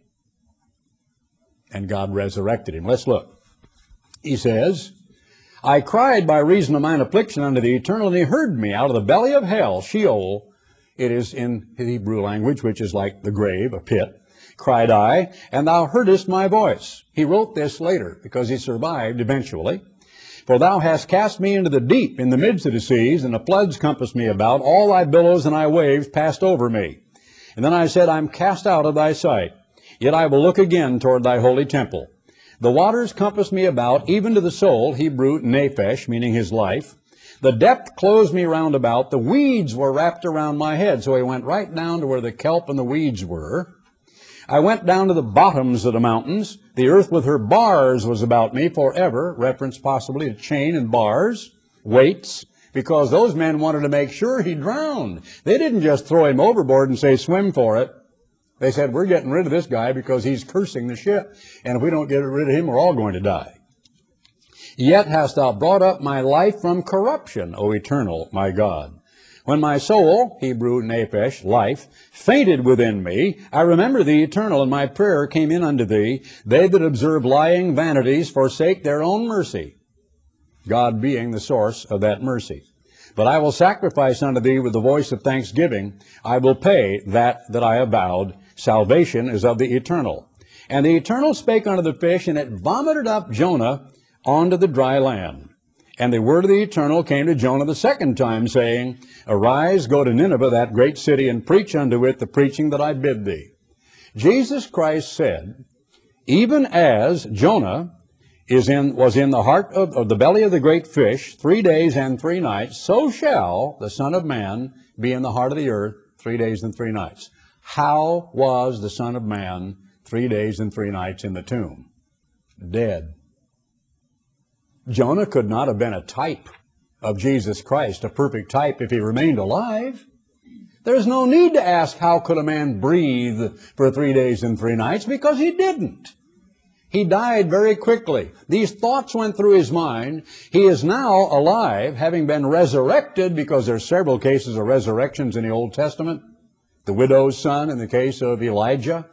And God resurrected him. Let's look. He says, I cried by reason of mine affliction unto the Eternal, and he heard me out of the belly of hell, Sheol. It is in the Hebrew language, which is like the grave, a pit. Cried I, and thou heardest my voice. He wrote this later because he survived eventually. For thou hast cast me into the deep in the midst of the seas, and the floods compassed me about. All thy billows and thy waves passed over me. And then I said, I'm cast out of thy sight. Yet I will look again toward thy holy temple. The waters compassed me about, even to the soul, Hebrew, nephesh, meaning his life. The depth closed me round about. The weeds were wrapped around my head. So he went right down to where the kelp and the weeds were. I went down to the bottoms of the mountains. The earth with her bars was about me forever. Reference possibly to chain and bars, weights, because those men wanted to make sure he drowned. They didn't just throw him overboard and say, swim for it. They said, we're getting rid of this guy because he's cursing the ship. And if we don't get rid of him, we're all going to die. Yet hast thou brought up my life from corruption, O Eternal, my God. When my soul, Hebrew, nephesh, life, fainted within me, I remember the Eternal, and my prayer came in unto thee. They that observe lying vanities forsake their own mercy, God being the source of that mercy. But I will sacrifice unto thee with the voice of thanksgiving. I will pay that I have vowed. Salvation is of the Eternal. And the Eternal spake unto the fish, and it vomited up Jonah onto the dry land. And the word of the Eternal came to Jonah the second time, saying, Arise, go to Nineveh, that great city, and preach unto it the preaching that I bid thee. Jesus Christ said, even as Jonah was in the heart of the belly of the great fish 3 days and 3 nights, so shall the Son of Man be in the heart of the earth 3 days and 3 nights. How was the Son of Man 3 days and 3 nights in the tomb? Dead. Jonah could not have been a type of Jesus Christ, a perfect type, if he remained alive. There's no need to ask how could a man breathe for 3 days and 3 nights, because he didn't. He died very quickly. These thoughts went through his mind. He is now alive, having been resurrected, because there are several cases of resurrections in the Old Testament. The widow's son in the case of Elijah.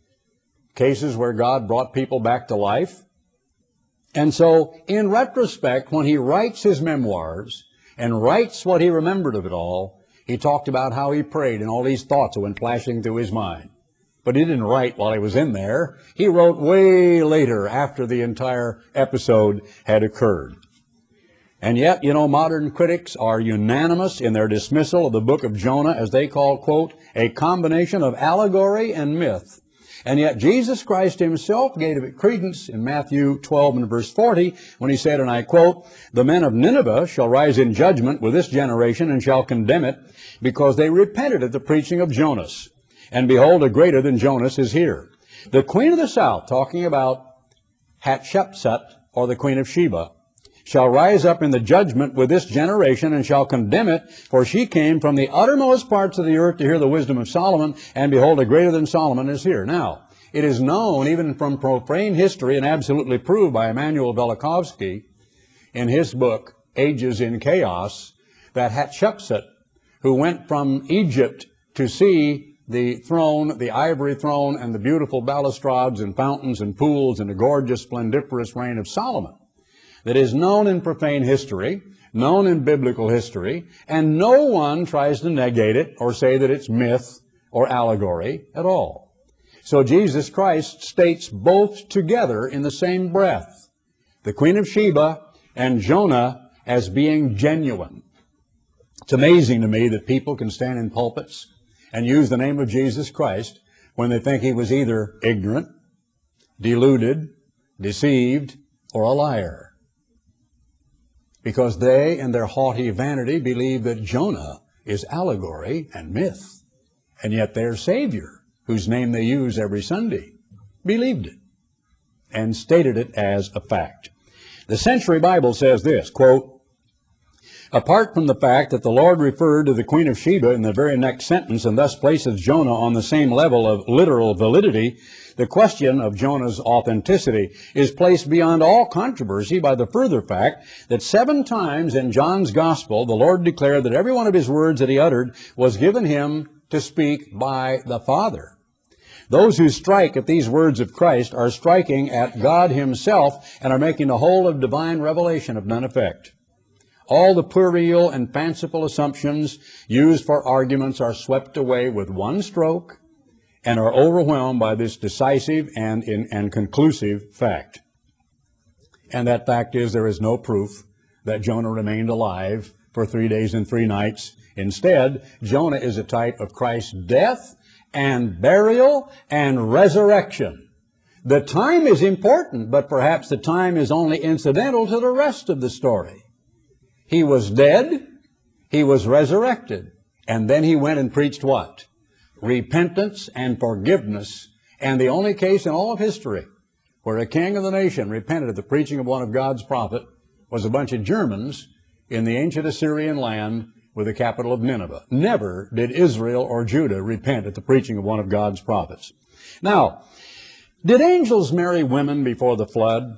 Cases where God brought people back to life. And so, in retrospect, when he writes his memoirs and writes what he remembered of it all, he talked about how he prayed and all these thoughts that went flashing through his mind. But he didn't write while he was in there. He wrote way later, after the entire episode had occurred. And yet, modern critics are unanimous in their dismissal of the book of Jonah, as they call, quote, a combination of allegory and myth. And yet Jesus Christ himself gave it credence in Matthew 12 and verse 40 when he said, and I quote, the men of Nineveh shall rise in judgment with this generation and shall condemn it, because they repented at the preaching of Jonas. And behold, a greater than Jonas is here. The queen of the south, talking about Hatshepsut, or the queen of Sheba, shall rise up in the judgment with this generation and shall condemn it, for she came from the uttermost parts of the earth to hear the wisdom of Solomon, and behold, a greater than Solomon is here. Now, it is known even from profane history and absolutely proved by Immanuel Velikovsky in his book, Ages in Chaos, that Hatshepsut, who went from Egypt to see the throne, the ivory throne, and the beautiful balustrades and fountains and pools and the gorgeous, splendiferous reign of Solomon, that is known in profane history, known in biblical history, and no one tries to negate it or say that it's myth or allegory at all. So Jesus Christ states both together in the same breath, the Queen of Sheba and Jonah as being genuine. It's amazing to me that people can stand in pulpits and use the name of Jesus Christ when they think he was either ignorant, deluded, deceived, or a liar. Because they, in their haughty vanity, believe that Jonah is allegory and myth. And yet their Savior, whose name they use every Sunday, believed it and stated it as a fact. The Century Bible says this, quote, apart from the fact that the Lord referred to the Queen of Sheba in the very next sentence and thus places Jonah on the same level of literal validity, the question of Jonah's authenticity is placed beyond all controversy by the further fact that 7 times in John's Gospel the Lord declared that every one of his words that he uttered was given him to speak by the Father. Those who strike at these words of Christ are striking at God himself and are making the whole of divine revelation of none effect. All the puerile and fanciful assumptions used for arguments are swept away with one stroke and are overwhelmed by this decisive and conclusive fact. And that fact is there is no proof that Jonah remained alive for 3 days and 3 nights. Instead, Jonah is a type of Christ's death and burial and resurrection. The time is important, but perhaps the time is only incidental to the rest of the story. He was dead, he was resurrected, and then he went and preached what? Repentance and forgiveness. And the only case in all of history where a king of the nation repented at the preaching of one of God's prophets was a bunch of Germans in the ancient Assyrian land with the capital of Nineveh. Never did Israel or Judah repent at the preaching of one of God's prophets. Now, did angels marry women before the flood?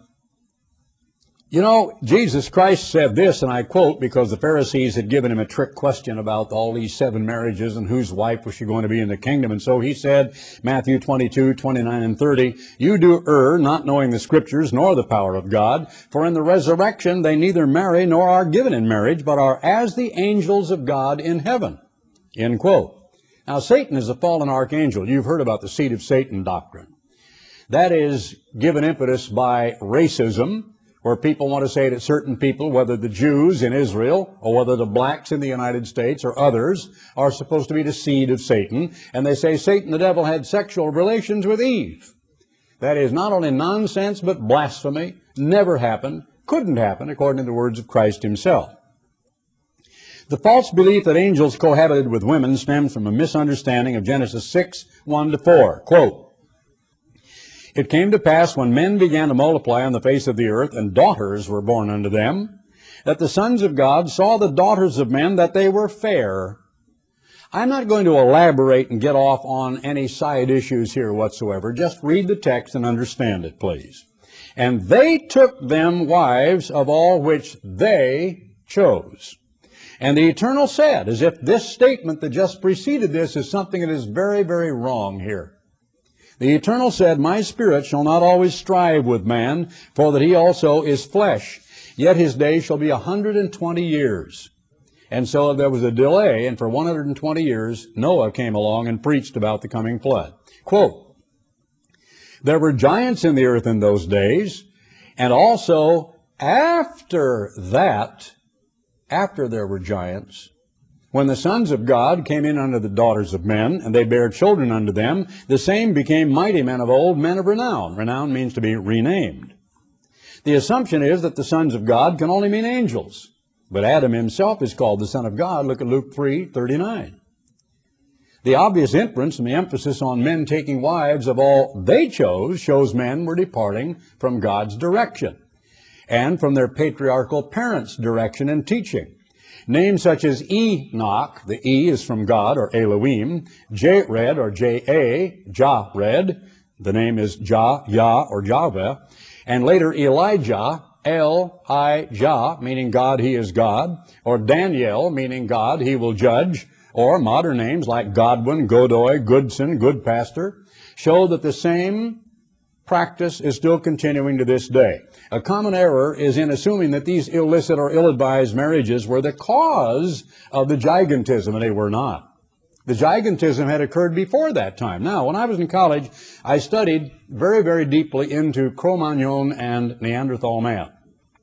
You know, Jesus Christ said this, and I quote, because the Pharisees had given him a trick question about all these 7 marriages and whose wife was she going to be in the kingdom. And so he said, Matthew 22, 29, and 30, you do err, not knowing the Scriptures nor the power of God. For in the resurrection they neither marry nor are given in marriage, but are as the angels of God in heaven. End quote. Now, Satan is a fallen archangel. You've heard about the seed of Satan doctrine. That is given impetus by racism, where people want to say that certain people, whether the Jews in Israel or whether the blacks in the United States or others, are supposed to be the seed of Satan. And they say Satan, the devil, had sexual relations with Eve. That is not only nonsense, but blasphemy. Never happened. Couldn't happen, according to the words of Christ himself. The false belief that angels cohabited with women stems from a misunderstanding of Genesis 6, 1-4. Quote, it came to pass when men began to multiply on the face of the earth, and daughters were born unto them, that the sons of God saw the daughters of men that they were fair. I'm not going to elaborate and get off on any side issues here whatsoever. Just read the text and understand it, please. And they took them wives of all which they chose. And the Eternal said, as if this statement that just preceded this is something that is very, very wrong here. The Eternal said, my spirit shall not always strive with man, for that he also is flesh. Yet his days shall be 120 years. And so there was a delay, and for 120 years, Noah came along and preached about the coming flood. Quote, there were giants in the earth in those days, and also after that, after there were giants, when the sons of God came in unto the daughters of men, and they bare children unto them, the same became mighty men of old, men of renown. Renown means to be renamed. The assumption is that the sons of God can only mean angels. But Adam himself is called the Son of God. Look at Luke 3:39. The obvious inference and the emphasis on men taking wives of all they chose shows men were departing from God's direction and from their patriarchal parents' direction and teaching. Names such as Enoch, the E is from God, or Elohim, Jared, or J-A, Jared, the name is Yah, or Javeh, and later Elijah, El-I-Jah, meaning God, he is God, or Daniel, meaning God, he will judge, or modern names like Godwin, Godoy, Goodson, Good Pastor, show that the same practice is still continuing to this day. A common error is in assuming that these illicit or ill-advised marriages were the cause of the gigantism, and they were not. The gigantism had occurred before that time. Now, when I was in college, I studied very, very deeply into Cro-Magnon and Neanderthal man.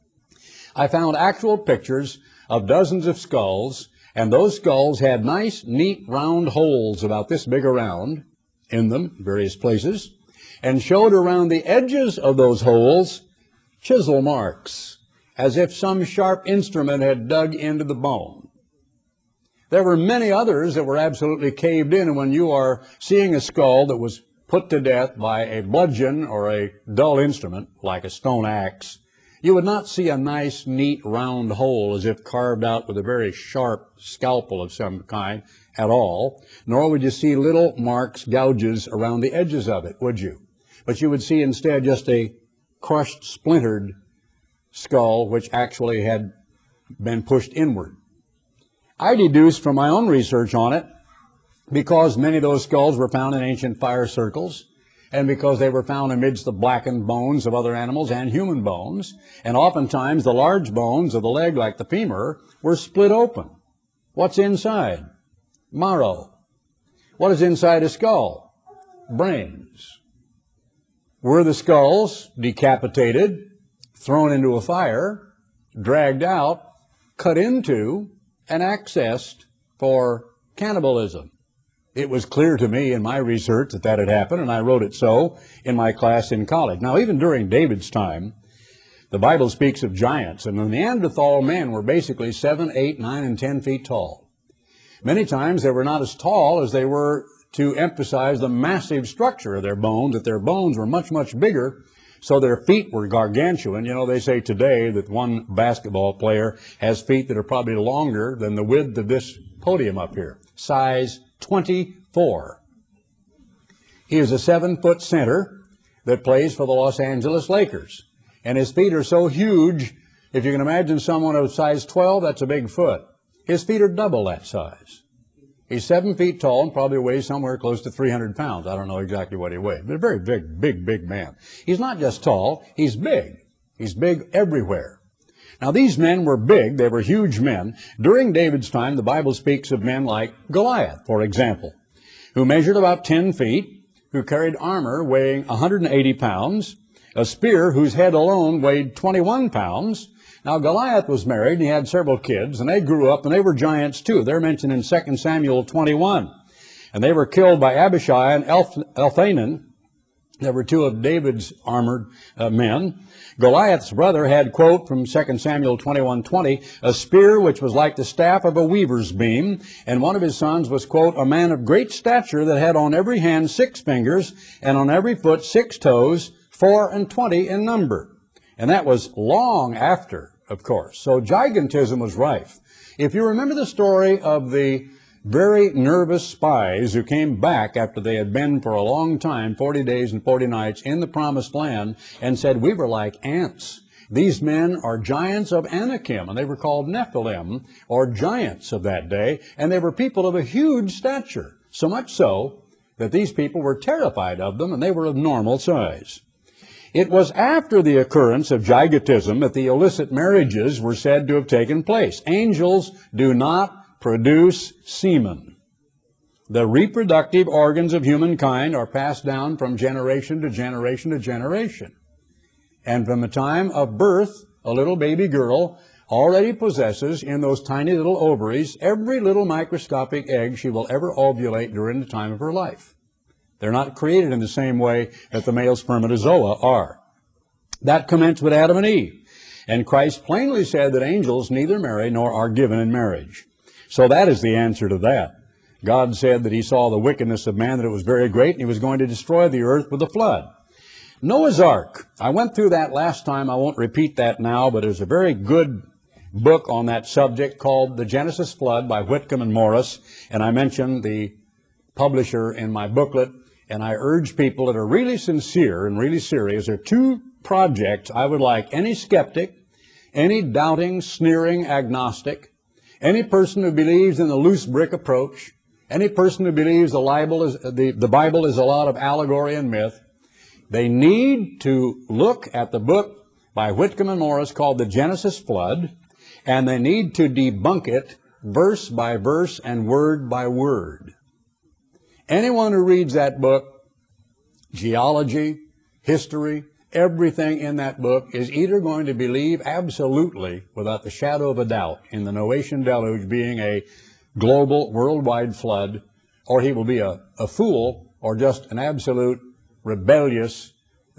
I found actual pictures of dozens of skulls, and those skulls had nice, neat, round holes about this big around in them, various places, and showed around the edges of those holes chisel marks, as if some sharp instrument had dug into the bone. There were many others that were absolutely caved in, and when you are seeing a skull that was put to death by a bludgeon or a dull instrument, like a stone axe, you would not see a nice, neat, round hole as if carved out with a very sharp scalpel of some kind at all, nor would you see little marks, gouges around the edges of it, would you? But you would see instead just a crushed, splintered skull which actually had been pushed inward. I deduced from my own research on it, because many of those skulls were found in ancient fire circles, and because they were found amidst the blackened bones of other animals and human bones, and oftentimes the large bones of the leg, like the femur, were split open. What's inside? Marrow. What is inside a skull? Brains. Were the skulls decapitated, thrown into a fire, dragged out, cut into, and accessed for cannibalism? It was clear to me in my research that that had happened, and I wrote it so in my class in college. Now, even during David's time, the Bible speaks of giants, and the Neanderthal men were basically 7, 8, 9, and 10 feet tall. Many times they were not as tall as they were to emphasize the massive structure of their bones, that their bones were much, much bigger, so their feet were gargantuan. You know, they say today that one basketball player has feet that are probably longer than the width of this podium up here. Size 24. He is a 7-foot center that plays for the Los Angeles Lakers. And his feet are so huge, if you can imagine someone of size 12, that's a big foot. His feet are double that size. He's 7 feet tall and probably weighs somewhere close to 300 pounds. I don't know exactly what he weighs, but a very big man. He's not just tall, he's big. He's big everywhere. Now, these men were big. They were huge men. During David's time, the Bible speaks of men like Goliath, for example, who measured about 10 feet, who carried armor weighing 180 pounds, a spear whose head alone weighed 21 pounds. Now, Goliath was married, and he had several kids, and they grew up, and they were giants too. They're mentioned in 2 Samuel 21. And they were killed by Abishai and Elthanan. There were two of David's armored men. Goliath's brother had, quote, from 2 Samuel 21:20, a spear which was like the staff of a weaver's beam, and one of his sons was, quote, a man of great stature that had on every hand 6 fingers, and on every foot 6 toes, 24 in number. And that was long after, of course. So gigantism was rife. If you remember the story of the very nervous spies who came back after they had been for a long time, 40 days and 40 nights, in the promised land, and said, we were like ants. These men are giants of Anakim, and they were called Nephilim, or giants of that day, and they were people of a huge stature, so much so that these people were terrified of them, and they were of normal size. It was after the occurrence of gigantism that the illicit marriages were said to have taken place. Angels do not produce semen. The reproductive organs of humankind are passed down from generation to generation to generation. And from the time of birth, a little baby girl already possesses in those tiny little ovaries every little microscopic egg she will ever ovulate during the time of her life. They're not created in the same way that the male spermatozoa are. That commenced with Adam and Eve. And Christ plainly said that angels neither marry nor are given in marriage. So that is the answer to that. God said that he saw the wickedness of man, that it was very great, and he was going to destroy the earth with a flood. Noah's Ark. I went through that last time. I won't repeat that now, but there's a very good book on that subject called The Genesis Flood by Whitcomb and Morris, and I mentioned the publisher in my booklet, and I urge people that are really sincere and really serious. There are 2 projects I would like any skeptic, any doubting, sneering agnostic, any person who believes in the loose brick approach, any person who believes the Bible is a lot of allegory and myth, They need to look at the book by Whitcomb and Morris called The Genesis Flood, and they need to debunk it verse by verse and word by word. Anyone who reads that book, geology, history, everything in that book is either going to believe absolutely, without the shadow of a doubt, in the Noachian deluge being a global, worldwide flood, or he will be a fool or just an absolute rebellious,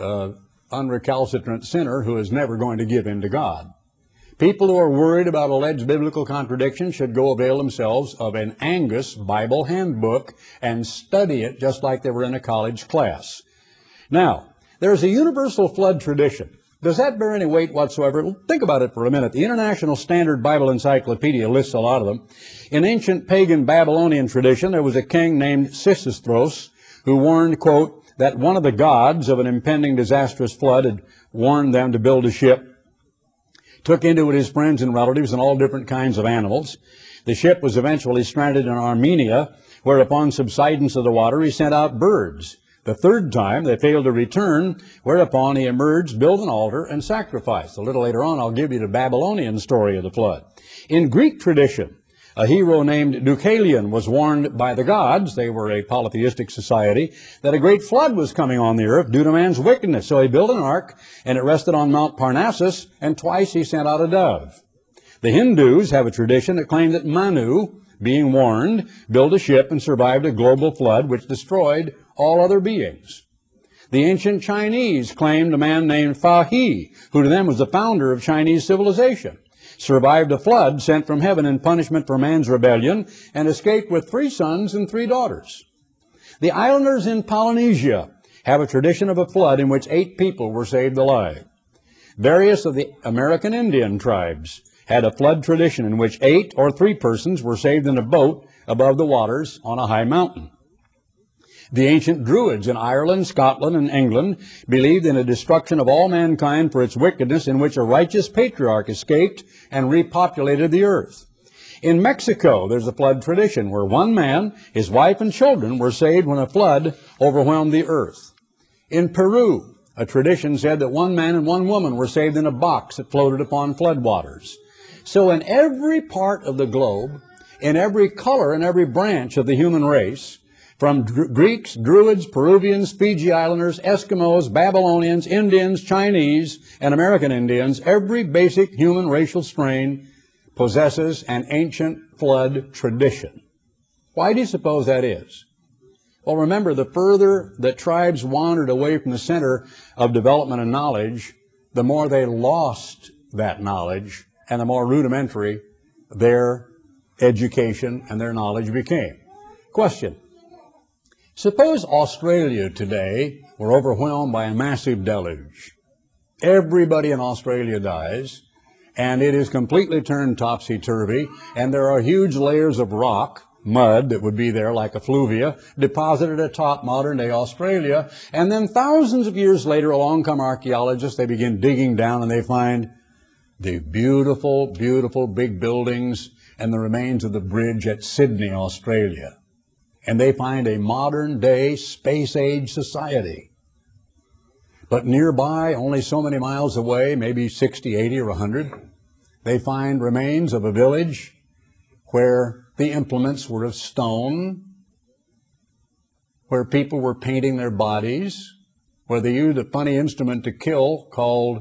unrecalcitrant sinner who is never going to give in to God. People who are worried about alleged biblical contradictions should go avail themselves of an Angus Bible handbook and study it just like they were in a college class. Now, there's a universal flood tradition. Does that bear any weight whatsoever? Well, think about it for a minute. The International Standard Bible Encyclopedia lists a lot of them. In ancient pagan Babylonian tradition, there was a king named Sisithros who warned, quote, that one of the gods of an impending disastrous flood had warned them to build a ship, took into it his friends and relatives and all different kinds of animals. The ship was eventually stranded in Armenia, where upon subsidence of the water he sent out birds. The third time they failed to return, whereupon he emerged, built an altar, and sacrificed. A little later on I'll give you the Babylonian story of the flood. In Greek tradition, a hero named Deucalion was warned by the gods, they were a polytheistic society, that a great flood was coming on the earth due to man's wickedness. So he built an ark, and it rested on Mount Parnassus, and twice he sent out a dove. The Hindus have a tradition that claimed that Manu, being warned, built a ship and survived a global flood which destroyed all other beings. The ancient Chinese claimed a man named Fa He, who to them was the founder of Chinese civilization, survived a flood sent from heaven in punishment for man's rebellion, and escaped with 3 sons and 3 daughters. The islanders in Polynesia have a tradition of a flood in which 8 people were saved alive. Various of the American Indian tribes had a flood tradition in which 8 or 3 persons were saved in a boat above the waters on a high mountain. The ancient Druids in Ireland, Scotland, and England believed in a destruction of all mankind for its wickedness, in which a righteous patriarch escaped and repopulated the earth. In Mexico, there's a flood tradition where one man, his wife, and children were saved when a flood overwhelmed the earth. In Peru, a tradition said that one man and one woman were saved in a box that floated upon floodwaters. So in every part of the globe, in every color and every branch of the human race, from Greeks, Druids, Peruvians, Fiji Islanders, Eskimos, Babylonians, Indians, Chinese, and American Indians, every basic human racial strain possesses an ancient flood tradition. Why do you suppose that is? Well, remember, the further that tribes wandered away from the center of development and knowledge, the more they lost that knowledge, and the more rudimentary their education and their knowledge became. Question. Suppose Australia today were overwhelmed by a massive deluge. Everybody in Australia dies, and it is completely turned topsy-turvy, and there are huge layers of rock, mud that would be there like effluvia, deposited atop modern-day Australia, and then thousands of years later along come archaeologists, they begin digging down, and they find the beautiful, beautiful big buildings and the remains of the bridge at Sydney, Australia. And they find a modern-day space-age society. But nearby, only so many miles away, maybe 60, 80, or 100, they find remains of a village where the implements were of stone, where people were painting their bodies, where they used a funny instrument to kill called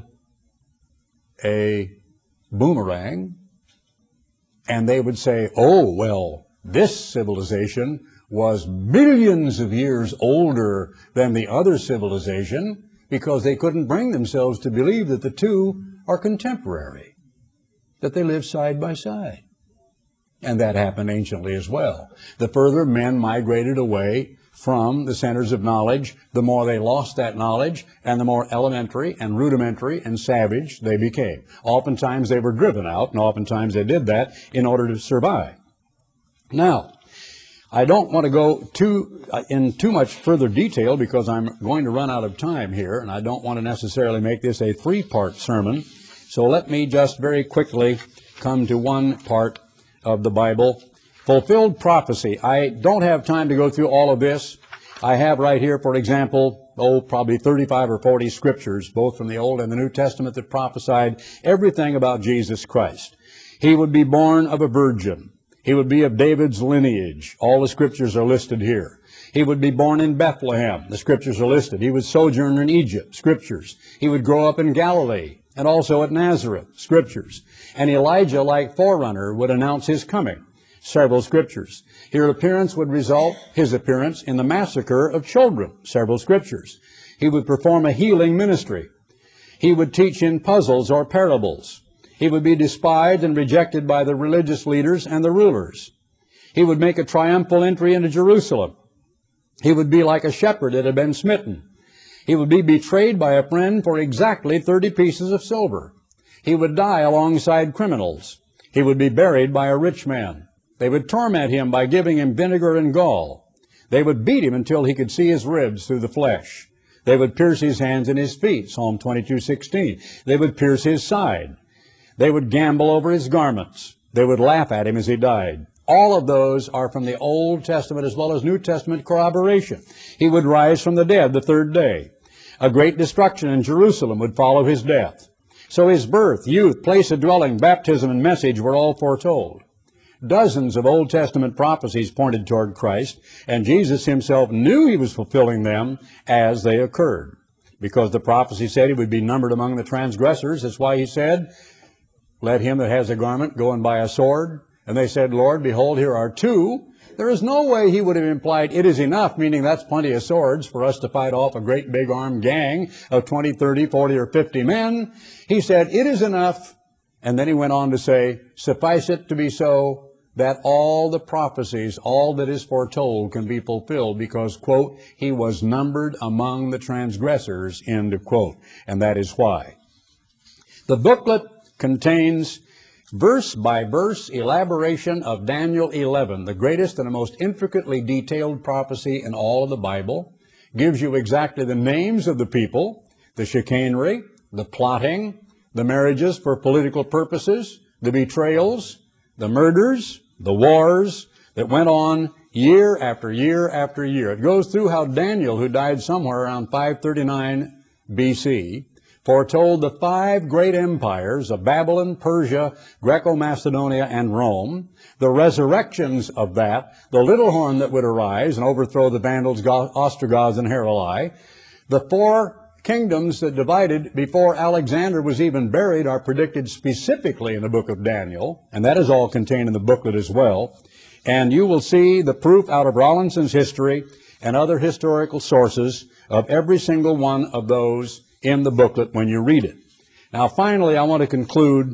a boomerang, and they would say, oh, well, this civilization was millions of years older than the other civilization, because they couldn't bring themselves to believe that the two are contemporary, that they live side by side. And that happened anciently as well. The further men migrated away from the centers of knowledge, the more they lost that knowledge, and the more elementary and rudimentary and savage they became. Oftentimes they were driven out, and oftentimes they did that in order to survive. Now, I don't want to go in too much further detail because I'm going to run out of time here, and I don't want to necessarily make this a 3-part sermon. So let me just very quickly come to one part of the Bible. Fulfilled prophecy. I don't have time to go through all of this. I have right here, for example, probably 35 or 40 scriptures, both from the Old and the New Testament, that prophesied everything about Jesus Christ. He would be born of a virgin. He would be of David's lineage. All the scriptures are listed here. He would be born in Bethlehem. The scriptures are listed. He would sojourn in Egypt. Scriptures. He would grow up in Galilee and also at Nazareth. Scriptures. And Elijah, like forerunner, would announce his coming. Several scriptures. His appearance would result, his appearance, in the massacre of children. Several scriptures. He would perform a healing ministry. He would teach in puzzles or parables. He would be despised and rejected by the religious leaders and the rulers. He would make a triumphal entry into Jerusalem. He would be like a shepherd that had been smitten. He would be betrayed by a friend for exactly 30 pieces of silver. He would die alongside criminals. He would be buried by a rich man. They would torment him by giving him vinegar and gall. They would beat him until he could see his ribs through the flesh. They would pierce his hands and his feet, Psalm 22:16. They would pierce his side. They would gamble over his garments. They would laugh at him as he died. All of those are from the Old Testament as well as New Testament corroboration. He would rise from the dead the third day. A great destruction in Jerusalem would follow his death. So his birth, youth, place of dwelling, baptism, and message were all foretold. Dozens of Old Testament prophecies pointed toward Christ, and Jesus himself knew he was fulfilling them as they occurred. Because the prophecy said he would be numbered among the transgressors, that's why he said, "Let him that has a garment go and buy a sword." And they said, "Lord, behold, here are two." There is no way he would have implied it is enough, meaning that's plenty of swords for us to fight off a great big armed gang of 20, 30, 40, or 50 men. He said, "It is enough." And then he went on to say, "Suffice it to be so that all the prophecies, all that is foretold can be fulfilled because," quote, "he was numbered among the transgressors," end of quote. And that is why. The booklet contains verse-by-verse elaboration of Daniel 11, the greatest and the most intricately detailed prophecy in all of the Bible. Gives you exactly the names of the people, the chicanery, the plotting, the marriages for political purposes, the betrayals, the murders, the wars that went on year after year after year. It goes through how Daniel, who died somewhere around 539 BC, foretold the 5 great empires of Babylon, Persia, Greco-Macedonia, and Rome, the resurrections of that, the little horn that would arise and overthrow the Vandals, Ostrogoths, and Heruli, the 4 kingdoms that divided before Alexander was even buried are predicted specifically in the book of Daniel, and that is all contained in the booklet as well. And you will see the proof out of Rawlinson's history and other historical sources of every single one of those in the booklet when you read it. Now, finally, I want to conclude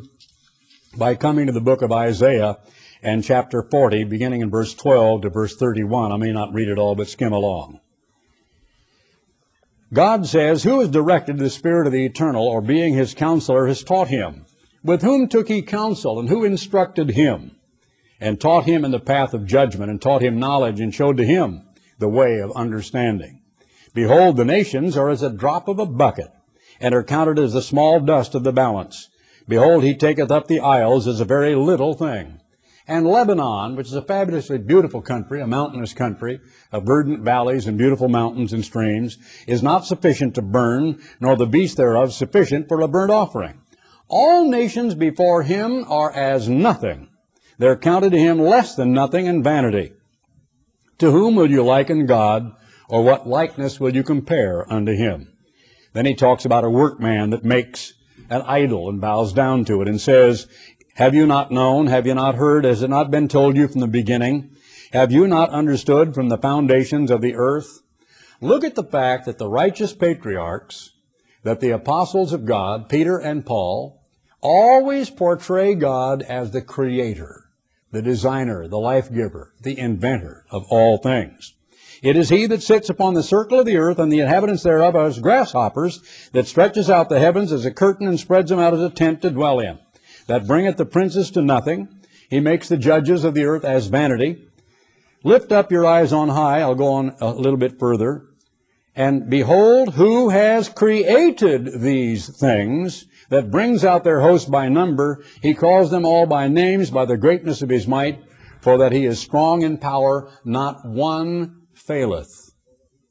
by coming to the book of Isaiah and chapter 40, beginning in verse 12 to verse 31. I may not read it all, but skim along. God says, "Who has directed the Spirit of the Eternal, or being his counselor, has taught him? With whom took he counsel, and who instructed him? And taught him in the path of judgment, and taught him knowledge, and showed to him the way of understanding. Behold, the nations are as a drop of a bucket, and are counted as the small dust of the balance. Behold, he taketh up the isles as a very little thing. And Lebanon, which is a fabulously beautiful country, a mountainous country, of verdant valleys and beautiful mountains and streams, is not sufficient to burn, nor the beast thereof sufficient for a burnt offering. All nations before him are as nothing. They're counted to him less than nothing and vanity. To whom will you liken God, or what likeness will you compare unto him?" Then he talks about a workman that makes an idol and bows down to it and says, "Have you not known? Have you not heard? Has it not been told you from the beginning? Have you not understood from the foundations of the earth?" Look at the fact that the righteous patriarchs, that the apostles of God, Peter and Paul, always portray God as the creator, the designer, the life giver, the inventor of all things. It is he that sits upon the circle of the earth, and the inhabitants thereof are as grasshoppers, that stretches out the heavens as a curtain and spreads them out as a tent to dwell in, that bringeth the princes to nothing. He makes the judges of the earth as vanity. Lift up your eyes on high. I'll go on a little bit further. And behold, who has created these things, that brings out their host by number. He calls them all by names, by the greatness of his might, for that he is strong in power, not one faileth.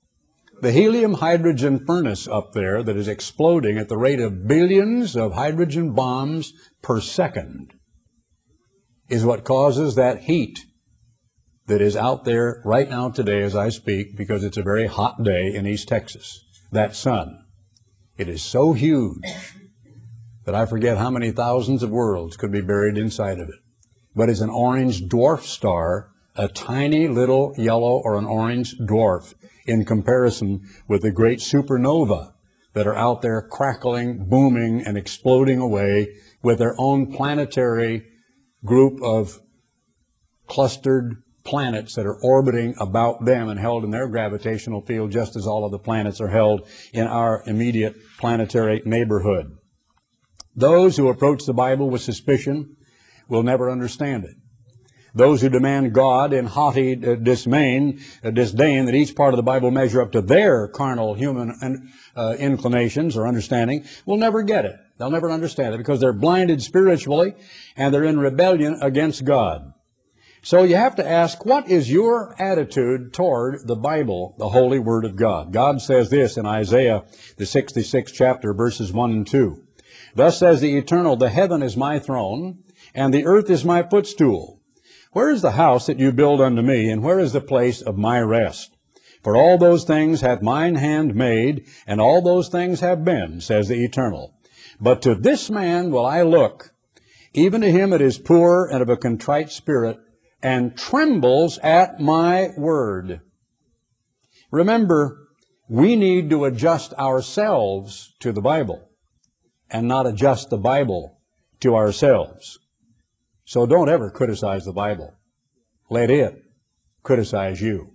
The helium-hydrogen furnace up there that is exploding at the rate of billions of hydrogen bombs per second is what causes that heat that is out there right now today as I speak, because it's a very hot day in East Texas. That sun, it is so huge that I forget how many thousands of worlds could be buried inside of it. But it's an orange dwarf star, a tiny little yellow or an orange dwarf in comparison with the great supernova that are out there crackling, booming, and exploding away with their own planetary group of clustered planets that are orbiting about them and held in their gravitational field, just as all of the planets are held in our immediate planetary neighborhood. Those who approach the Bible with suspicion will never understand it. Those who demand God in haughty disdain that each part of the Bible measure up to their carnal human inclinations or understanding will never get it. They'll never understand it because they're blinded spiritually and they're in rebellion against God. So you have to ask, what is your attitude toward the Bible, the Holy Word of God? God says this in Isaiah, the 66th chapter, verses 1 and 2. Thus says the Eternal, the heaven is my throne, and the earth is my footstool. Where is the house that you build unto me, and where is the place of my rest? For all those things hath mine hand made, and all those things have been, says the Eternal. But to this man will I look, even to him that is poor and of a contrite spirit, and trembles at my word. Remember, we need to adjust ourselves to the Bible, and not adjust the Bible to ourselves. So don't ever criticize the Bible. Let it criticize you.